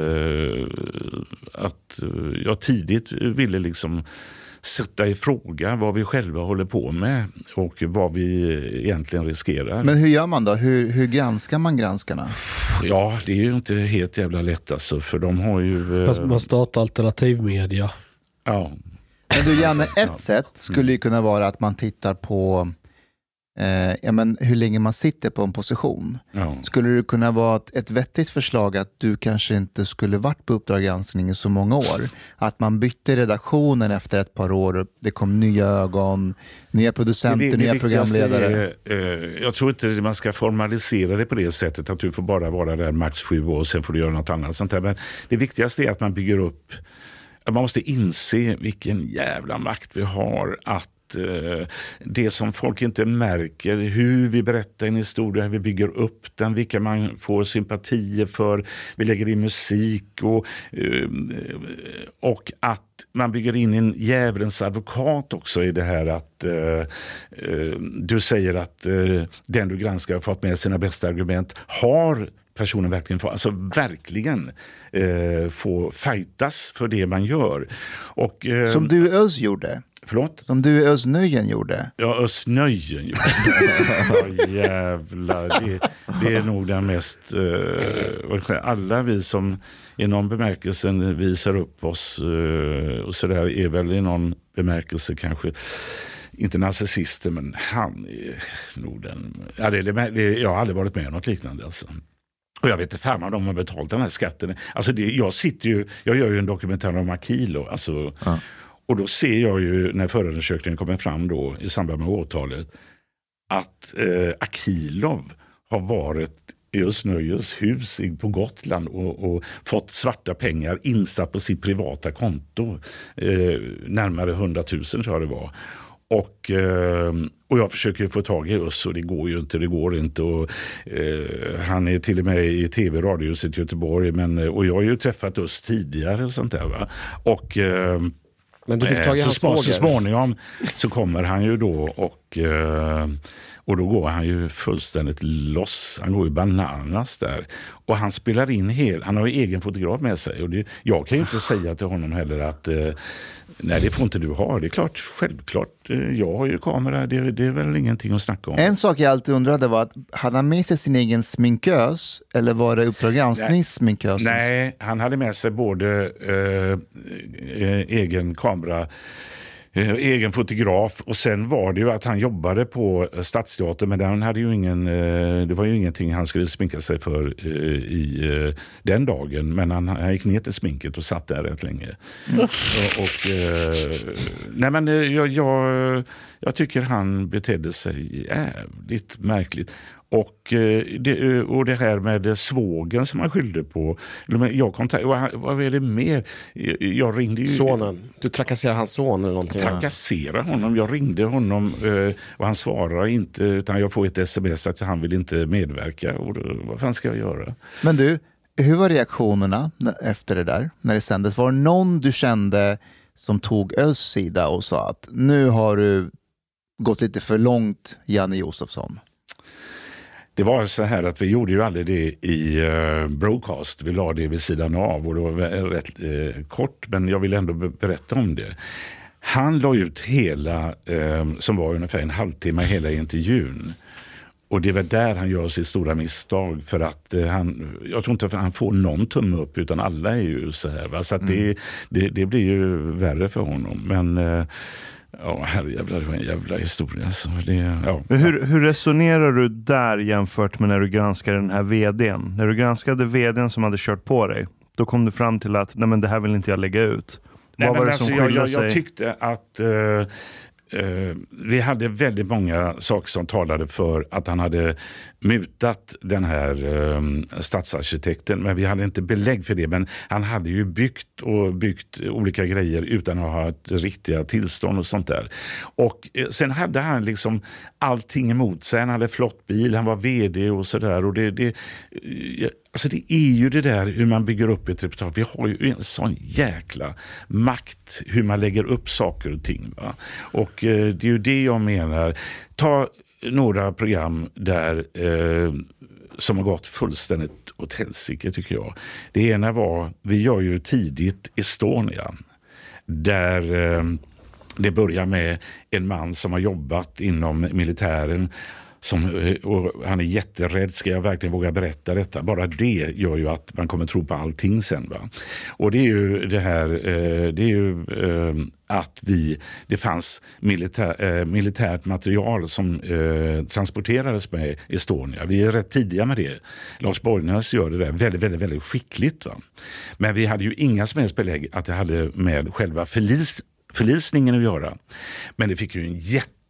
att jag tidigt ville liksom sätta i fråga vad vi själva håller på med och vad vi egentligen riskerar. Men hur gör man då? Hur granskar man granskarna? Ja, det är ju inte helt jävla lätt alltså, för de har ju... Fast man startar alternativmedia. Ja. Men du, Janne, ett sätt skulle ju kunna vara att man tittar på hur länge man sitter på en position. Ja. Skulle det kunna vara ett vettigt förslag att du kanske inte skulle varit på Uppdrag granskning i så många år? Att man bytte redaktionen efter ett par år, det kom nya ögon, nya producenter, nya programledare. Jag tror inte man ska formalisera det på det sättet att du får bara vara där max 7 år och sen får du göra något annat sånt där. Men det viktigaste är att man bygger upp, man måste inse vilken jävla makt vi har, att det som folk inte märker, hur vi berättar en historia, hur vi bygger upp den, vilka man får sympatier för, vi lägger in musik och att man bygger in en djävulens advokat också i det här att du säger att den du granskar har fått med sina bästa argument. Har personen verkligen verkligen få fightas för det man gör. Och, som du Öz gjorde. Förlåt? Som du Öznöjen gjorde. Ja, Öznöjen gjorde. Jävlar. Det är nog den mest... alla vi som i någon bemärkelse visar upp oss och sådär är väl i någon bemärkelse kanske inte narcissister, men han är nog den... jag har aldrig varit med om något liknande alltså. Och jag vet inte fan om de har betalt den här skatten. Alltså jag gör ju en dokumentär om Akilo. Alltså, och då ser jag ju när förundersökningen kommer fram då i samband med åtalet att Akilov har varit i Öznöjens hus på Gotland och fått svarta pengar insatt på sitt privata konto. Närmare 100 000 tror jag det var. Och jag försöker få tag i Öss och det går inte. Och, han är till och med i tv-radiohuset i Göteborg. Och jag har ju träffat Öss tidigare och sånt där va. Och... Men du fick tag i hans så småningom så kommer han ju då och då går han ju fullständigt loss. Han går ju bananas där. Och han spelar in han har ju egen fotograf med sig. Och jag kan ju inte säga till honom heller att nej, det får inte du ha. Det är klart, självklart. Jag har ju kamera, det är väl ingenting att snacka om. En sak jag alltid undrade var att hade han med sig sin egen sminkös eller var det Uppdrag granskning sminkös? Nej, han hade med sig både egen kamera, egen fotograf och sen var det ju att han jobbade på Stadsteatern men han hade ju det var ju ingenting han skulle sminka sig för i den dagen men han gick ner till sminket och satt där rätt länge. Nej men jag tycker han betedde sig jävligt märkligt. Och det här med svågen som han skyllde på. Vad är det mer? Jag ringde ju... Sonen. Du trakasserar hans son eller någonting? Trakasserar honom. Jag ringde honom och han svarar inte utan jag får ett sms att han vill inte medverka. Och vad fan ska jag göra? Men du, hur var reaktionerna efter det där? När det sändes? Var det någon du kände som tog Ös sida och sa att nu har du gått lite för långt, Janne Josefsson? Det var så här att vi gjorde ju aldrig det i broadcast. Vi la det vid sidan av och det var rätt kort men jag vill ändå berätta om det. Han la ut hela, som var ungefär en halvtimme, hela intervjun. Och det var där han gör sitt stora misstag för att jag tror inte att han får någon tumme upp utan alla är ju så här. Va? Så att det blir ju värre för honom. Men... ja, herrejävlar, det var en jävla historia. Så Hur resonerar du där jämfört med när du granskade den här vdn? När du granskade vdn som hade kört på dig, då kom du fram till att nej, men det här vill inte jag lägga ut. Vad var det som skilde sig? Jag tyckte att vi hade väldigt många saker som talade för att han hade mutat den här stadsarkitekten, men vi hade inte belägg för det. Men han hade ju byggt olika grejer utan att ha ett riktiga tillstånd och sånt där. Och sen hade han liksom allting emot sig. Han hade flott bil, han var vd och sådär. Och alltså det är ju det där hur man bygger upp ett reportage. Vi har ju en sån jäkla makt hur man lägger upp saker och ting. Va? Och det är ju det jag menar. Ta några program där som har gått fullständigt åt helsike tycker jag. Det ena var, vi gör ju tidigt Estonia. Där det börjar med en man som har jobbat inom militären och han är jätterädd, ska jag verkligen våga berätta detta? Bara det gör ju att man kommer tro på allting sen. Va? Och det är ju det här, det är ju att det fanns militärt material som transporterades med Estonia. Vi är rätt tidiga med det. Lars Borgnäs gör det där väldigt, väldigt, väldigt skickligt. Va? Men vi hade ju inga som helst belägg att det hade med själva förlisningen att göra. Men det fick ju en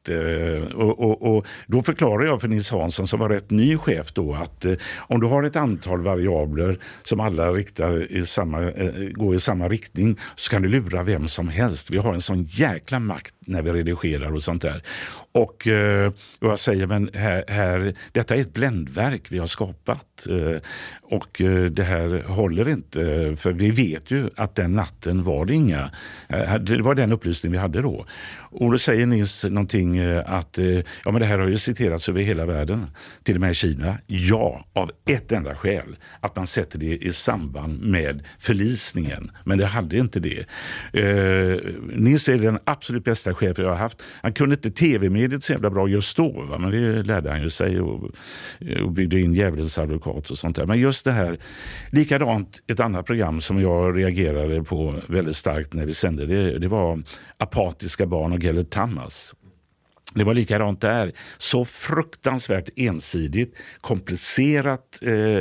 och då förklarar jag för Nils Hansson, som var rätt ny chef då, att om du har ett antal variabler som alla går i samma riktning, så kan du lura vem som helst. Vi har en sån jäkla makt när vi redigerar och sånt där. Och jag säger, men detta är ett bländverk vi har skapat. Och det här håller inte, för vi vet ju att den natten var det inga. Det var den upplysning vi hade då. Och då säger Nils någonting att men det här har ju citerats över hela världen, till och med i Kina. Ja, av ett enda skäl. Att man sätter det i samband med förlisningen. Men det hade inte det. Nils är den absolut bästa chefen jag har haft. Han kunde inte tv-mediet så jävla bra just då, va? Men det lärde han ju sig och byggde in djävulens advokat och sånt där. Men just det här, likadant ett annat program som jag reagerade på väldigt starkt när vi sände, det var Apatiska barn och Gellert Tamas. Det var likadant där. Så fruktansvärt ensidigt, komplicerat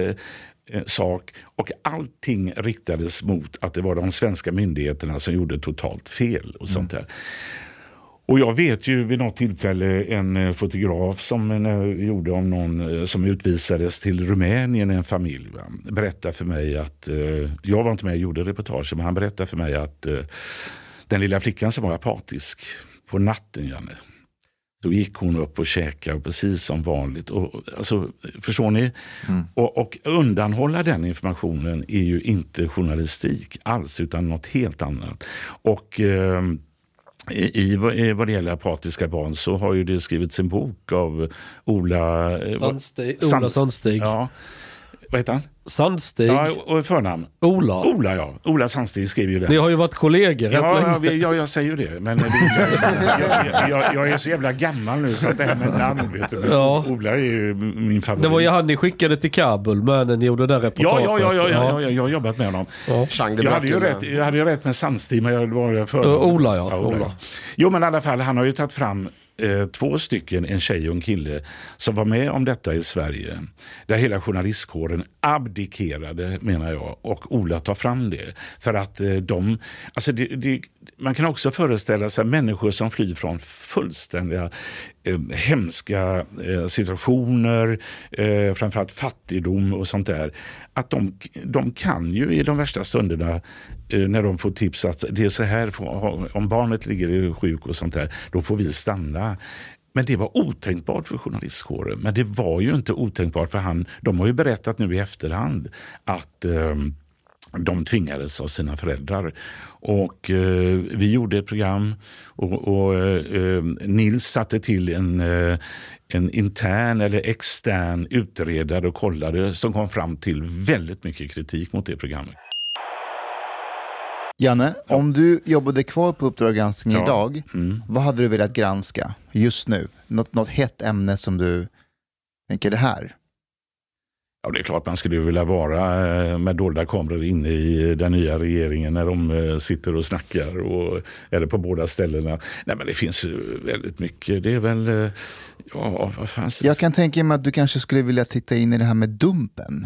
sak, och allting riktades mot att det var de svenska myndigheterna som gjorde totalt fel och sånt där. Och jag vet ju vid något tillfälle en fotograf som gjorde om någon som utvisades till Rumänien, en familj, berättade för mig att jag var inte med och gjorde reportage, men han berättade för mig att den lilla flickan som var apatisk på natten, Janne, då gick hon upp och käkade precis som vanligt. Och, alltså, förstår ni? Och undanhålla den informationen är ju inte journalistik alls, utan något helt annat. Och vad det gäller apatiska barn så har ju det skrivits en bok av Ola Sandsteg. Ja. Vad heter han? Sandsteg. Ja, och förnamn? Ola Sandsteg skriver ju det. Ni har ju varit kollegor rätt länge. Jag säger ju det. Men jag är så jävla gammal nu så att det här med namn, vet du. Ja. Ola är ju min favorit. Det var ju han ni skickade till Kabul, men ni gjorde det där reportaget. Ja, jag har jobbat med honom. Ja. Jag hade ju rätt med Sandsteg, men jag var för Ola. Jo, men i alla fall, han har ju tagit fram 2 stycken, en tjej och en kille, som var med om detta i Sverige. Där hela journalistkåren abdikerade, menar jag, och Ola tar fram det. För att man kan också föreställa sig människor som flyr från fullständiga hemska situationer, framförallt fattigdom och sånt där, att de kan ju i de värsta stunderna, när de får tips att det är så här, om barnet ligger sjuk och sånt där, då får vi stanna. Men det var otänkbart för journalistkåren. Men det var ju inte otänkbart för de har ju berättat nu i efterhand att de tvingades av sina föräldrar. Och vi gjorde ett program och Nils satte till en intern eller extern utredare och kollade, som kom fram till väldigt mycket kritik mot det programmet. Janne, om du jobbade kvar på Uppdrag granskning idag, vad hade du velat granska just nu? Något hett ämne som du tänker det här? Ja, det är klart man skulle vilja vara med dolda kameror inne i den nya regeringen när de sitter och snackar, eller på båda ställena. Nej, men det finns väldigt mycket. Det är väl, vad fan. Jag kan tänka mig att du kanske skulle vilja titta in i det här med Dumpen.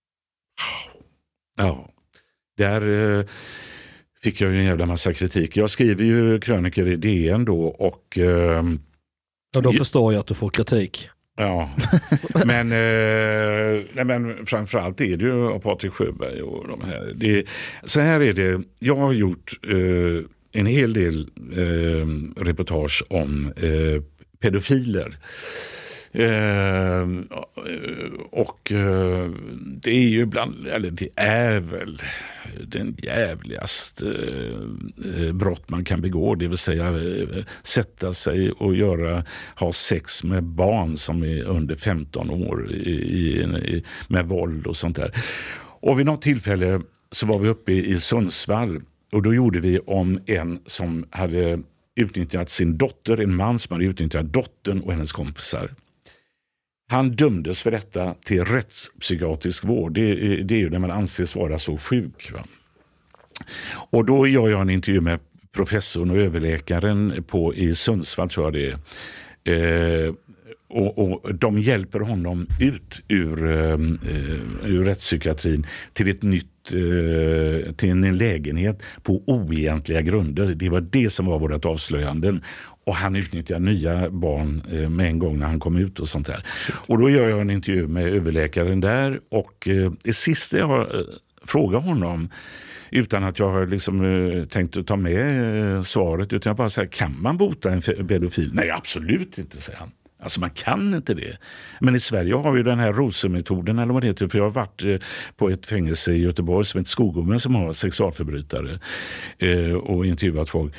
Ja, där fick jag ju en jävla massa kritik. Jag skriver ju krönikor i DN då och... då förstår jag att du får kritik. Ja, men framförallt är det ju av Patrik Sjöberg och de här. Så här är det, jag har gjort en hel del reportage om pedofiler. Och det är ju det är väl den jävligaste brott man kan begå, det vill säga sätta sig och ha sex med barn som är under 15 år med våld och sånt där. Och vid något tillfälle så var vi uppe i Sundsvall och då gjorde vi om en som hade utnyttjat sin dotter, en man som hade utnyttjat dottern och hennes kompisar. Han dömdes för detta till rättspsykiatrisk vård. Det är ju när man anses vara så sjuk. Va? Och då gör jag en intervju med professorn och överläkaren i Sundsvall, tror jag det är. Och de hjälper honom ut ur rättspsykiatrin till ett nytt till en lägenhet på oegentliga grunder. Det var det som var vårt avslöjande. Och han utnyttjar nya barn med en gång när han kom ut och sånt där. Och då gör jag en intervju med överläkaren där, och det sista jag frågar honom, utan att jag har liksom tänkt att ta med svaret, utan jag bara säger, kan man bota en pedofil? Nej, absolut inte, säger han. Alltså man kan inte det. Men i Sverige har vi den här Rosemetoden, eller vad det heter, för jag har varit på ett fängelse i Göteborg som heter Skogome, som har sexualförbrytare och intervjuat folk.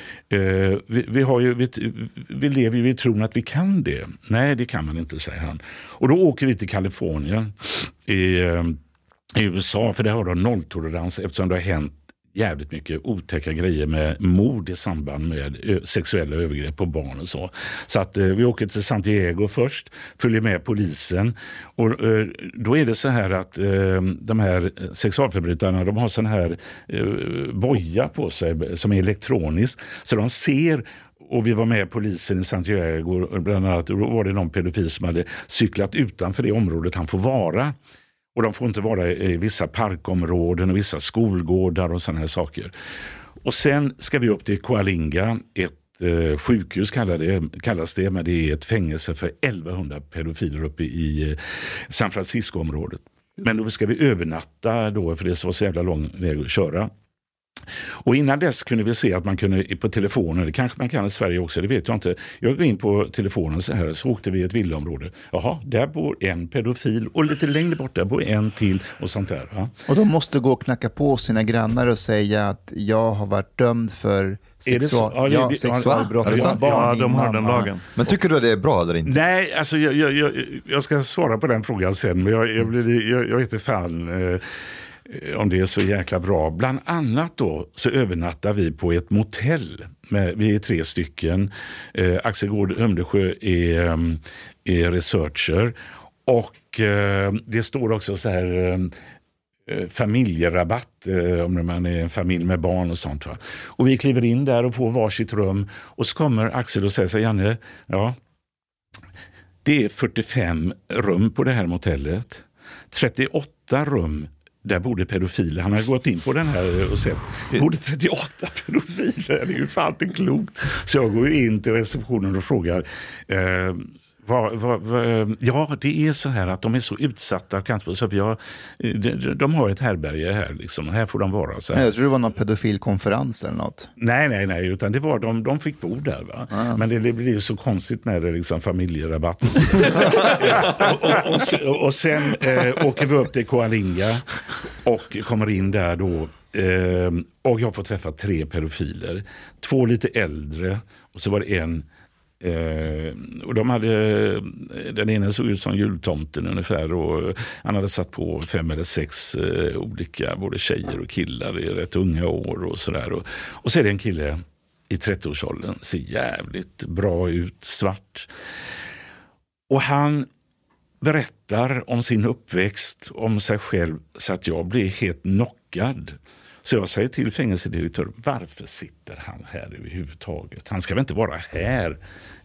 Vi lever ju i tron att vi kan det. Nej, det kan man inte, säger han. Och då åker vi till Kalifornien i USA, för det har de nolltolerans eftersom det har hänt jävligt mycket otäcka grejer med mord i samband med sexuella övergrepp på barn och så. Så att vi åker till Santiago först, följer med polisen, och då är det så här att de här sexualförbrytarna, de har sån här boja på sig som är elektronisk, så de ser. Och vi var med polisen i Santiago, bland annat, och då var det någon pedofil som hade cyklat utanför det området han får vara. Och de får inte vara i vissa parkområden och vissa skolgårdar och sådana här saker. Och sen ska vi upp till Coalinga, ett sjukhus kallas det, men det är ett fängelse för 1100 pedofiler uppe i San Francisco-området. Men då ska vi övernatta då, för det var så jävla lång väg att köra. Och innan dess kunde vi se att man kunde på telefonen, det kanske man kan i Sverige också, det vet jag inte. Jag går in på telefonen så åkte vi i ett villaområde. Jaha, där bor en pedofil, och lite längre bort där bor en till och sånt där. Va? Och de måste gå och knacka på sina grannar och säga att jag har varit dömd för sexualbrott mot barn. Ja, de har den lagen. Men tycker du att det är bra eller inte? Nej, alltså jag ska svara på den frågan sen, men jag vet inte fan om det är så jäkla bra. Bland annat då så övernattar vi på ett motell. Vi är 3 stycken. Axel Gård Humlesjö är researcher. Och det står också så här familjerabatt om man är en familj med barn och sånt. Va? Och vi kliver in där och får varsitt rum. Och så kommer Axel och säger så, Janne, ja, det är 45 rum på det här motellet. 38 rum där bodde pedofiler. Han har gått in på den här och sett, bodde 38 pedofiler, det är ju fan inte klokt. Så jag går in till receptionen och frågar, ja, det är så här att de är så utsatta, så de har ett härberge här liksom, här får de vara. Så här. Jag tror det var någon pedofilkonferens eller något. Nej, utan det var de fick bo där, va? Men det blir ju så konstigt med det, liksom, familjerabatt och sen åker vi upp till Coalinga och kommer in där då, och jag får träffa 3 pedofiler, 2 lite äldre och så var det en. Och de hade, den ena såg ut som jultomten ungefär, och han hade satt på 5 eller 6 olika både tjejer och killar i rätt unga år och sådär, och så är det en kille i 30-årsåldern, ser jävligt bra ut, svart, och han berättar om sin uppväxt, om sig själv, så att jag blir helt knockad. Så jag säger till fängelsedirektör, varför sitter han här överhuvudtaget? Han ska väl inte vara här?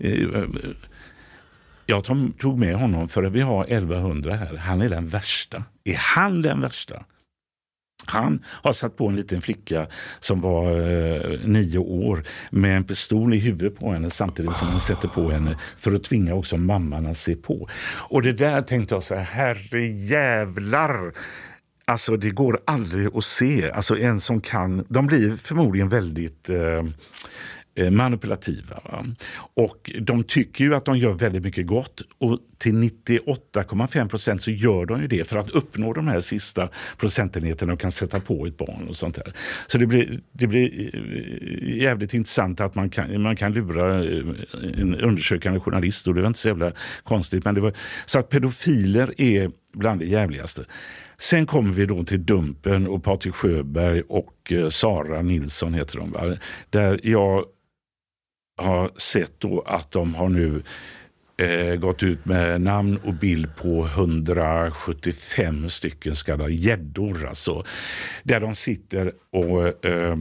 Jag tog med honom för att vi har 1100 här. Han är den värsta. Är han den värsta? Han har satt på en liten flicka som var 9 år med en pistol i huvudet på henne samtidigt som han sätter på henne för att tvinga också mamman att se på. Och det där tänkte jag så här, herre jävlar. Alltså det går aldrig att se. Alltså en som kan, de blir förmodligen väldigt manipulativa. Va? Och de tycker ju att de gör väldigt mycket gott, och till 98,5% så gör de ju det för att uppnå de här sista procentenheterna och kan sätta på ett barn och sånt där. Så det blir jävligt intressant att man kan lura en undersökande journalist, och det var inte så jävla konstigt, men så att pedofiler är bland det jävligaste. Sen kommer vi då till Dumpen och Patrik Sjöberg och Sara Nilsson heter de, va? Där jag har sett då att de har nu gått ut med namn och bild på 175 stycken gäddor. Alltså, där de sitter och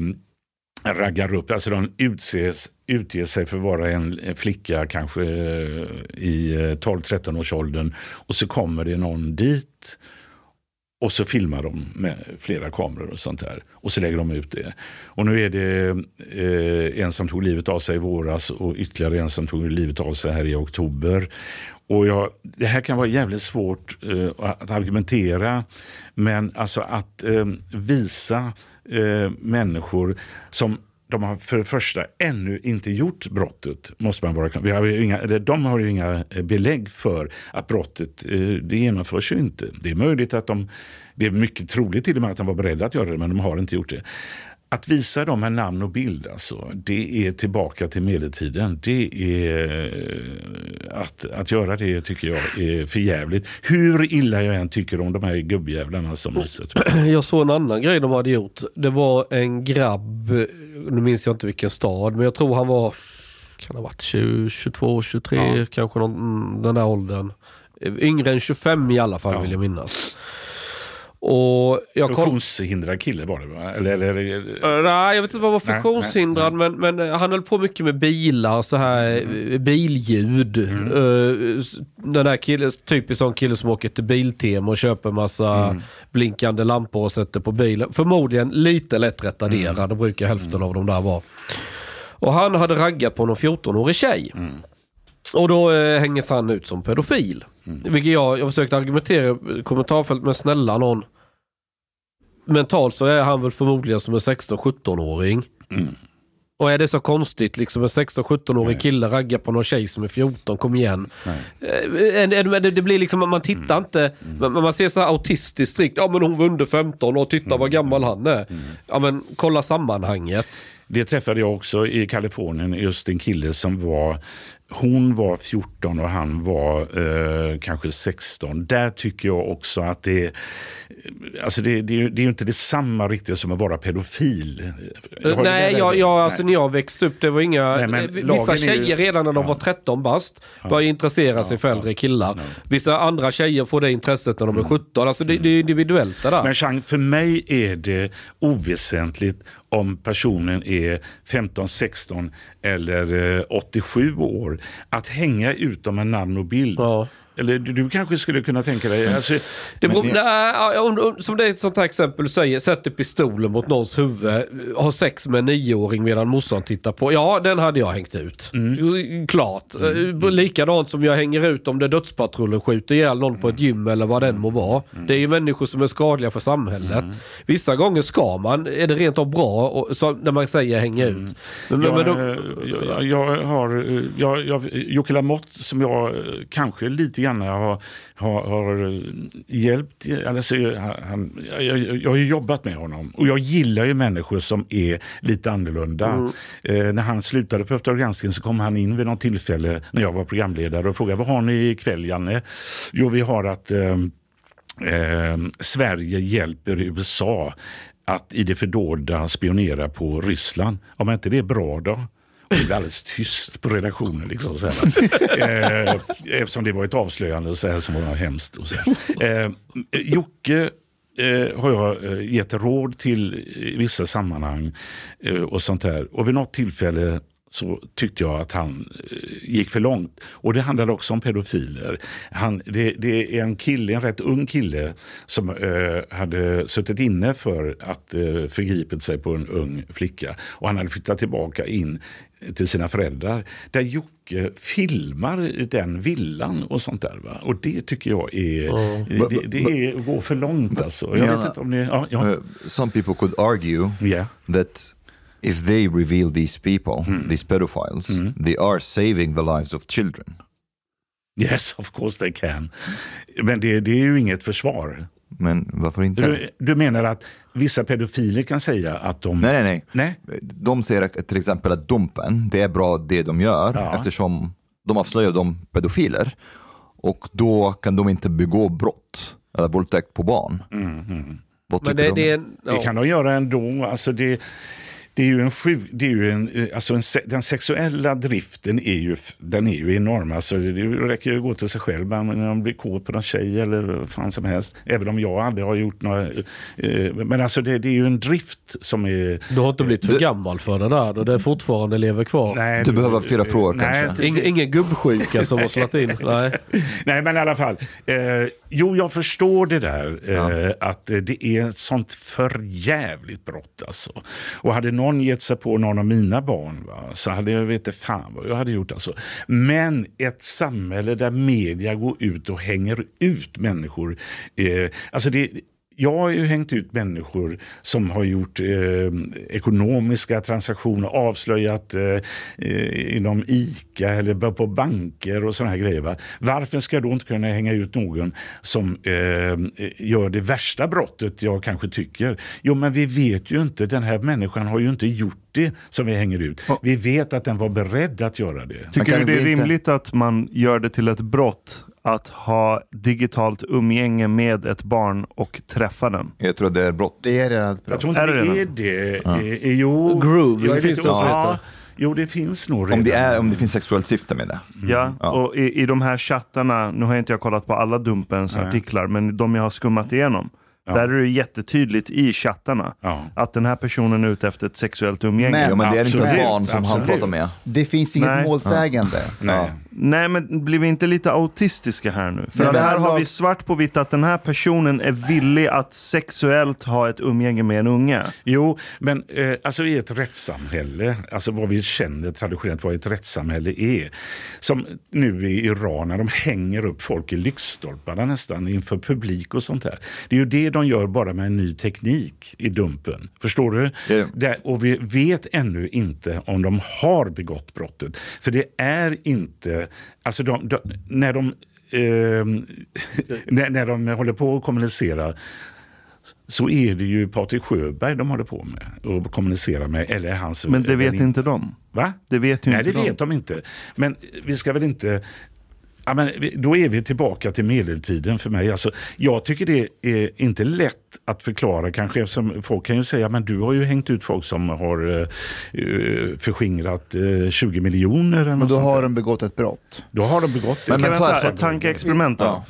raggar upp. Alltså de utger sig för att vara en flicka kanske i 12-13 års åldern. Och så kommer det någon dit. Och så filmar de med flera kameror och sånt där. Och så lägger de ut det. Och nu är det en som tog livet av sig i våras och ytterligare en som tog livet av sig här i oktober. Och det här kan vara jävligt svårt att argumentera. Men alltså att visa människor som de har för det första ännu inte gjort brottet, måste man vara klar. De har ju inga belägg för att brottet det genomförs ju inte. Det är möjligt att det är mycket troligt till och med att de var beredda att göra det, men de har inte gjort det. Att visa dem en namn och bild, alltså, det är tillbaka till medeltiden. Det är att göra det, tycker jag, är för jävligt. Hur illa jag än tycker om de här gubbjävlarna som visat. Jag såg en annan grej de hade gjort. Det var en grabb, nu minns jag inte vilken stad, men jag tror han var, kan ha varit 22, 23, kanske den där åldern. Yngre än 25 i alla fall, vill jag minnas. Och funktionshindrad kille var det, va? Nej, jag vet inte vad var funktionshindrad, men han höll på mycket med bilar, så här billjud. Den där killen, typiskt sån kille som åker till Biltema och köper massa blinkande lampor och sätter på bilen. Förmodligen lite lätt retarderad, det brukar hälften av dem där vara. Och han hade raggat på någon 14-årig tjej. Och då hänges han ut som pedofil. Vilket jag försökte argumentera i kommentarfält med snälla någon. Mentalt så är han väl förmodligen som en 16-17-åring. Och är det så konstigt, liksom en 16-17-årig kille raggar på någon tjej som är 14, kom igen. Det blir liksom, man tittar inte, man ser så här autistiskt strikt, ja men hon var under 15 och titta vad gammal han är. Ja men kolla sammanhanget. Det träffade jag också i Kalifornien, just en kille som hon var 14 och han var kanske 16. Där tycker jag också att det är ju inte detsamma riktigt som att vara pedofil. Alltså när jag växte upp, det var inga... vissa tjejer redan när de var 13 bast började intressera sig för äldre killar. Vissa andra tjejer får det intresset när de är 17. Alltså det är individuellt det där. Men Chang, för mig är det oväsentligt om personen är 15, 16 eller 87 år, att hänga ut om en namn och bild. Eller du kanske skulle kunna tänka dig... Alltså, som det är ett sånt här exempel säger, sätter pistolen mot någons huvud, har sex med en 9-åring medan morsan tittar på. Ja, den hade jag hängt ut. Klart. Likadant som jag hänger ut om det dödspatrullen skjuter ihjäl någon på ett gym eller vad den må vara. Det är ju människor som är skadliga för samhället. Vissa gånger är det rent av bra och, så, när man säger hänga ut. Jocke Lamotte, som jag kanske lite grann har hjälpt, alltså, jag har ju jobbat med honom och jag gillar ju människor som är lite annorlunda. När han slutade på Uppdrag granskning så kom han in vid något tillfälle när jag var programledare och frågade, vad har ni ikväll, Janne? Jo, vi har att Sverige hjälper USA att i det fördolda spionera på Ryssland. Om inte det är bra då? Och det blev alldeles tyst på redaktionen liksom, så här. Eftersom det var ett avslöjande så här som var hemskt och så Jocke har jag gett råd till i vissa sammanhang och sånt här. Och vid något tillfälle så tyckte jag att han gick för långt. Och det handlade också om pedofiler. Det är en rätt ung kille som hade suttit inne för att förgripit sig på en ung flicka. Och han hade flyttat tillbaka in till sina föräldrar. Där Jocke filmar den villan och sånt där. Va? Och det tycker jag är... Det går för långt alltså. Jag vet inte om det... Some people could argue that if they reveal these people, these pedophiles, they are saving the lives of children. Yes, of course they can. Men det är ju inget försvar. Men varför inte? Du menar att vissa pedofiler kan säga att de... Nej. De säger till exempel att Dumpen, det är bra det de gör eftersom de avslöjar de pedofiler. Och då kan de inte begå brott eller våldtäkt på barn. Det kan de göra ändå. Alltså det Den sexuella driften är ju enorm. Alltså, det räcker ju att gå till sig själv när man blir kåt på någon tjej eller fan som helst. Även om jag aldrig har gjort några... men alltså det är ju en drift som är... Du har inte blivit för gammal för det där och det fortfarande lever kvar. Nej, du behöver 4 frågor kanske. Ingen gubbsjuka som har slått in. Nej, men i alla fall. Jag förstår det där. Att det är ett sånt förjävligt brott alltså. Och hade någon gett sig på någon av mina barn, så hade jag vet inte fan vad jag hade gjort alltså. Men ett samhälle där media går ut och hänger ut människor. Alltså jag har ju hängt ut människor som har gjort ekonomiska transaktioner, avslöjat inom ICA eller på banker och såna här grejer. Va? Varför ska jag då inte kunna hänga ut någon som gör det värsta brottet jag kanske tycker? Jo, men vi vet ju inte, den här människan har ju inte gjort det som vi hänger ut. Vi vet att den var beredd att göra det. Tycker du det är rimligt att man gör det till ett brott att ha digitalt umgänge med ett barn och träffa den? Jag tror det är brott. Det är redan ett brott. Jag tror inte det är jo, grooming finns det också. Jo, det finns nog redan. Om det finns sexuellt syfte med det. Ja, och i de här chattarna, nu har jag inte kollat på alla Dumpens artiklar, men de jag har skummat igenom. Ja. Där är det jättetydligt i chattarna att den här personen är ute efter ett sexuellt umgänge. Men det är inte ett barn som han pratar med. Det finns inget målsägande. Nej, men blir vi inte lite autistiska här nu? För här har vi svart på vitt att den här personen är villig att sexuellt ha ett umgänge med en unge. Jo, men alltså i ett rättssamhälle, alltså vad vi känner traditionellt vad ett rättssamhälle är, som nu i Iran när de hänger upp folk i lyktstolparna nästan inför publik och sånt där. Det är ju det de gör bara med en ny teknik i Dumpen. Förstår du? Och vi vet ännu inte om de har begått brottet. För det är inte... Alltså när de håller på att kommunicera så är det ju Patrik Sjöberg de håller på med och kommunicera med. Eller hans... Men det vet inte de. Va? Det vet ju Nej, inte det vet de inte. Men vi ska väl inte... Ja, men då är vi tillbaka till medeltiden för mig. Alltså, jag tycker det är inte lätt att förklara kanske, eftersom folk kan ju säga men du har ju hängt ut folk som har förskingrat 20 miljoner. Eller men då har de begått ett brott. Då har de begått det. Men vänta, ett tankeexperiment då.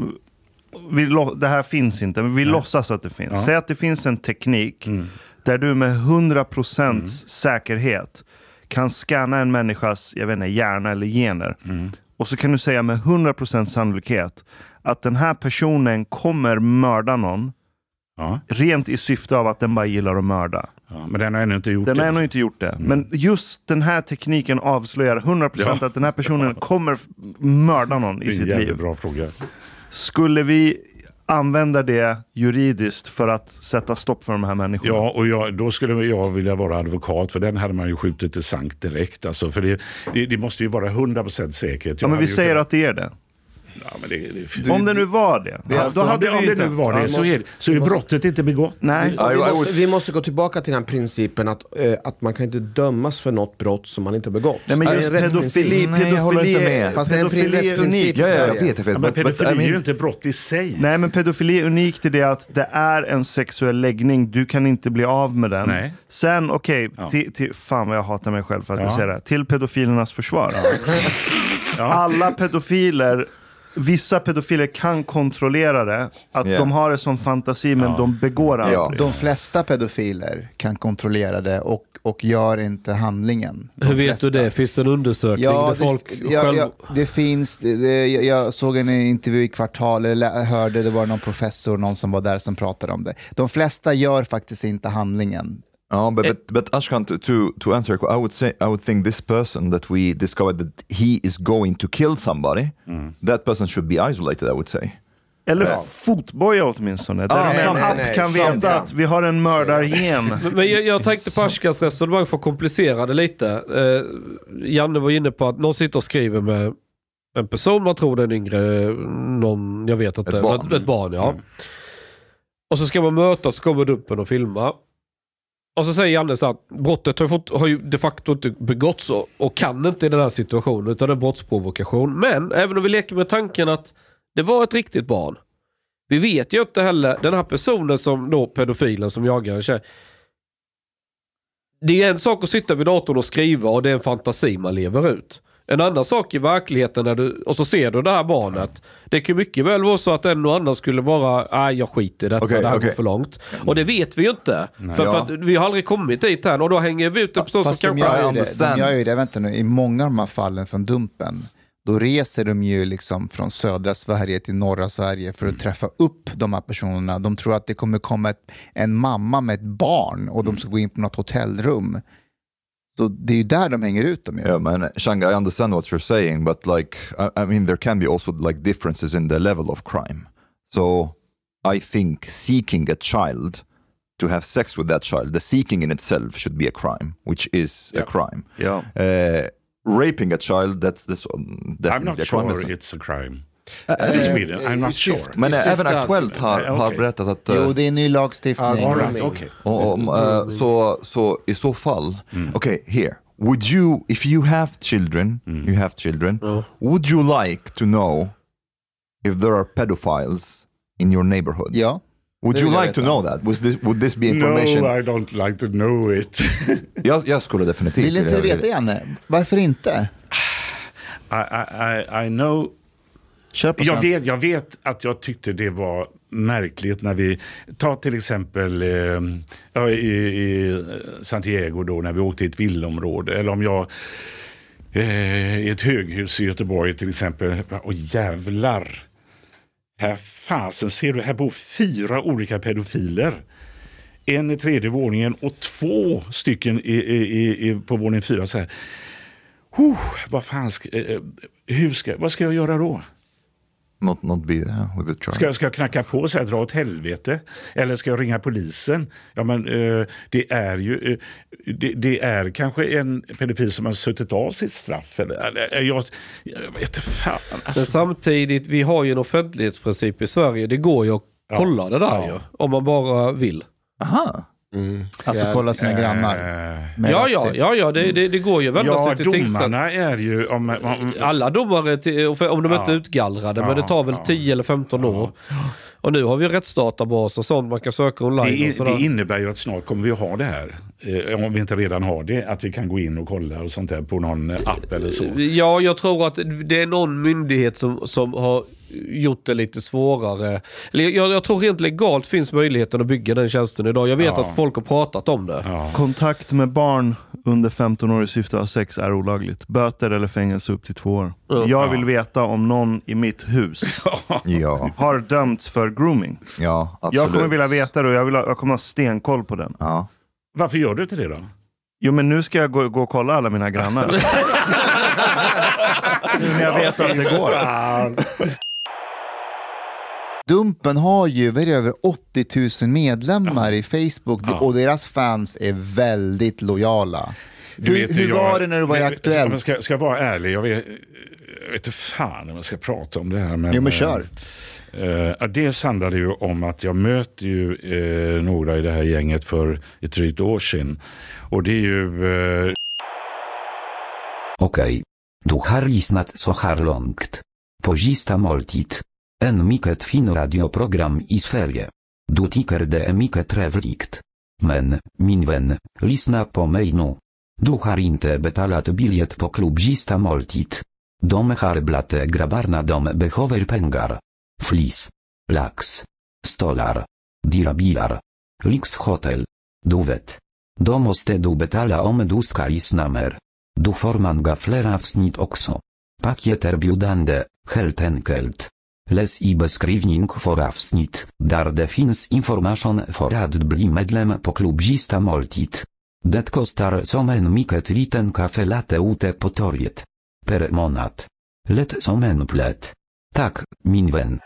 Det här finns inte, men vi låtsas att det finns. Säg att det finns en teknik där du med 100% säkerhet kan scanna en människas, jag vet inte, hjärna eller gener. Och så kan du säga med 100% sannolikhet att den här personen kommer mörda någon rent i syfte av att den bara gillar att mörda. Ja, men den har ännu inte gjort det. Den har ännu inte gjort det. Men just den här tekniken avslöjar 100% att den här personen kommer mörda någon i sitt liv. Det är en jävligt bra fråga. Skulle vi använda det juridiskt för att sätta stopp för de här människorna? Ja, och då skulle jag vilja vara advokat, för den hade man ju skjutit till sank direkt. Alltså, för det måste ju vara 100% säkert. Ja, men vi säger att det är det. Ja, men om det nu var det. Då hade om det nu var det så är brottet inte begått. Nej. Vi måste gå tillbaka till den principen att man kan inte dömas för något brott som man inte begått. Nej, men just pedofili fast det är en rättsprincip. Jag vet. Men pedofili är ju inte brott i sig. Nej, men pedofili är unikt i det att det är en sexuell läggning. Du kan inte bli av med den. Nej. Sen, fan vad jag hatar mig själv för att jag säger det. Till pedofilernas försvar. Alla pedofiler, vissa pedofiler kan kontrollera det, att de har det som fantasi, men de begår aldrig. De flesta pedofiler kan kontrollera det och gör inte handlingen. Hur vet du det? Finns det en undersökning där folk själv... det finns. Jag såg en intervju i Kvartal, eller hörde det var någon professor, någon som var där som pratade om det. De flesta gör faktiskt inte handlingen. But Ashkan, to answer, I would think this person that we discovered that he is going to kill somebody, that person should be isolated, I would say. Eller fotboja åtminstone. Där en app kan veta att vi har en mördargen. Men jag tänkte på Ashkans resonemang för att komplicera det lite. Janne var inne på att någon sitter och skriver med en person, man tror den yngre, någon, jag vet inte, ett barn, ja. Och så ska man mötas, så kommer Dumpen och filma. Och så säger Janne så att brottet har ju de facto inte begåtts och kan inte i den här situationen, utan en brottsprovokation. Men även om vi leker med tanken att det var ett riktigt barn, vi vet ju inte heller, den här personen som då, pedofilen som jagar en tjej, Det är en sak att sitta vid datorn och skriva och det är en fantasi man lever ut. En annan sak i verkligheten och så ser du det här barnet. Det kan mycket väl vara så att en och annan skulle bara, jag skiter i detta, det här går för långt. Och det vet vi ju inte. För att vi har aldrig kommit dit än och då hänger vi ut en person som kanske... De gör ju det, vänta nu, i många av de här fallen från Dumpen, då reser de ju liksom från södra Sverige till norra Sverige för att träffa upp de här personerna. De tror att det kommer komma en mamma med ett barn och de ska gå in på något hotellrum. Så det är ju där de hänger ut dem. Yeah, man, Shang, I understand what you're saying, but like, I mean, there can be also like differences in the level of crime. So I think seeking a child to have sex with that child, the seeking in itself should be a crime, which is a crime. Yeah. Raping a child, that's definitely I'm not a crime. sure it's a crime. I Sweden, I'm not sure. Men även Aktuellt har berättat att... Jo, det är en ny lagstiftning. Så i så fall... Okay, here. Would you, if you have children, would you like to know if there are pedophiles in your neighborhood? Ja. Would you like to know that? Would this be information? No, I don't like to know it. jag skulle definitivt... Vill inte du veta, Janne? Varför inte? I know... Jag vet att jag tyckte det var märkligt när vi tar till exempel i Santiago då, när vi åkte i ett villområde, eller om jag i ett höghus i Göteborg till exempel, och jävlar, här fasen ser du, här bor 4 olika pedofiler, en i 3:e våningen och 2 stycken på våning 4, så här. Vad fan vad ska jag göra då? Not be there with the child. Ska jag knacka på och säga dra åt helvete? Eller ska jag ringa polisen? Ja, men det är ju det är kanske en pedofil som har suttit av sitt straff. Eller jag vet inte fan. Alltså. Men samtidigt, vi har ju en offentlighetsprincip i Sverige. Det går ju att kolla det där ju, om man bara vill. Aha. Alltså kolla sina grannar. Det går ju att vända sig till tingsrätten. Domarna är ju alla domare om de inte är utgallrade, men det tar väl 10 eller 15 år. Och nu har vi rättsdatabas och sånt man kan söka online. Det innebär ju att snart kommer vi att ha det här. Om vi inte redan har det, att vi kan gå in och kolla och sånt där på någon app eller så. Ja, jag tror att det är någon myndighet som har gjort det lite svårare. Jag tror rent legalt finns möjligheten att bygga den tjänsten idag. Jag vet att folk har pratat om det. Ja. Kontakt med barn under 15 år i syfte att ha sex är olagligt. Böter eller fängelse upp till 2 år. Jag vill veta om någon i mitt hus har dömts för grooming. Ja, absolut. Jag kommer vilja veta det och jag kommer ha stenkoll på den. Ja. Varför gör du inte det då? Jo, men nu ska jag gå och kolla alla mina grannar. Nu när jag vet att det går. Dumpen har ju över 80 000 medlemmar i Facebook och deras fans är väldigt lojala. Hur var det när du var i Aktuellt? Ska jag vara ärlig, jag vet inte fan om jag ska prata om det här. Men kör. Det handlade ju om att jag möter ju några i det här gänget för ett drygt år sedan. Och det är ju... Okej. Du har lyssnat så här långt. På sista måltid. En mycket fin radioprogram i Sverige. Du tycker det är mycket trevligt. Men, min vän, lyssna på mig nu. Du har inte betalat biljett på klubb sista måltid. De har blate grabbarna behöver pengar. Flis. Lax. Stolar. Dirabilar. Lyxhotel. Du vet. Då måste du betala om du ska lyssna mer. Du får många fler avsnitt också. Paket erbjudande, helt enkelt. Läs i beskrivning för avsnitt, där det finns information för att bli medlem på klubb sista måltid. Det kostar som en mycket liten kaffe latte ute på torget. Per månad. Lätt som en plätt. Tack, min vän.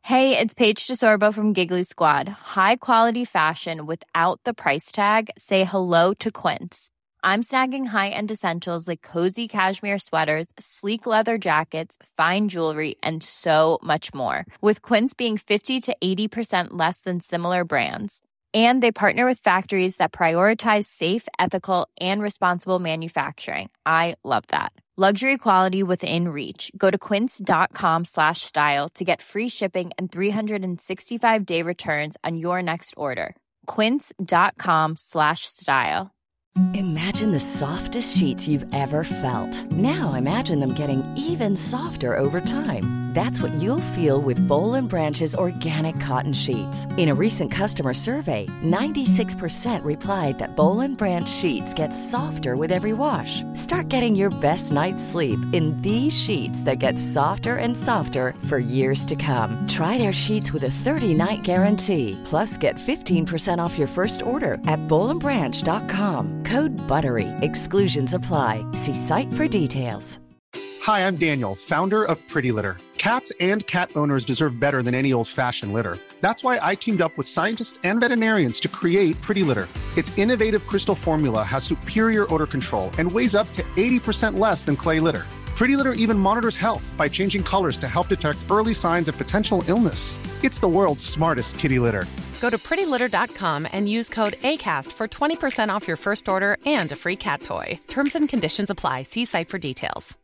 Hey, it's Paige DeSorbo from Giggly Squad. High quality fashion without the price tag. Say hello to Quince. I'm snagging high-end essentials like cozy cashmere sweaters, sleek leather jackets, fine jewelry, and so much more. With Quince being 50 to 80% less than similar brands. And they partner with factories that prioritize safe, ethical, and responsible manufacturing. I love that. Luxury quality within reach. Go to quince.com/style to get free shipping and 365-day returns on your next order. Quince.com/style. Imagine the softest sheets you've ever felt. Now imagine them getting even softer over time. That's what you'll feel with Boll & Branch's organic cotton sheets. In a recent customer survey, 96% replied that Boll & Branch sheets get softer with every wash. Start getting your best night's sleep in these sheets that get softer and softer for years to come. Try their sheets with a 30-night guarantee. Plus, get 15% off your first order at bollandbranch.com. Code BUTTERY. Exclusions apply. See site for details. Hi, I'm Daniel, founder of Pretty Litter. Cats and cat owners deserve better than any old-fashioned litter. That's why I teamed up with scientists and veterinarians to create Pretty Litter. Its innovative crystal formula has superior odor control and weighs up to 80% less than clay litter. Pretty Litter even monitors health by changing colors to help detect early signs of potential illness. It's the world's smartest kitty litter. Go to prettylitter.com and use code ACAST for 20% off your first order and a free cat toy. Terms and conditions apply. See site for details.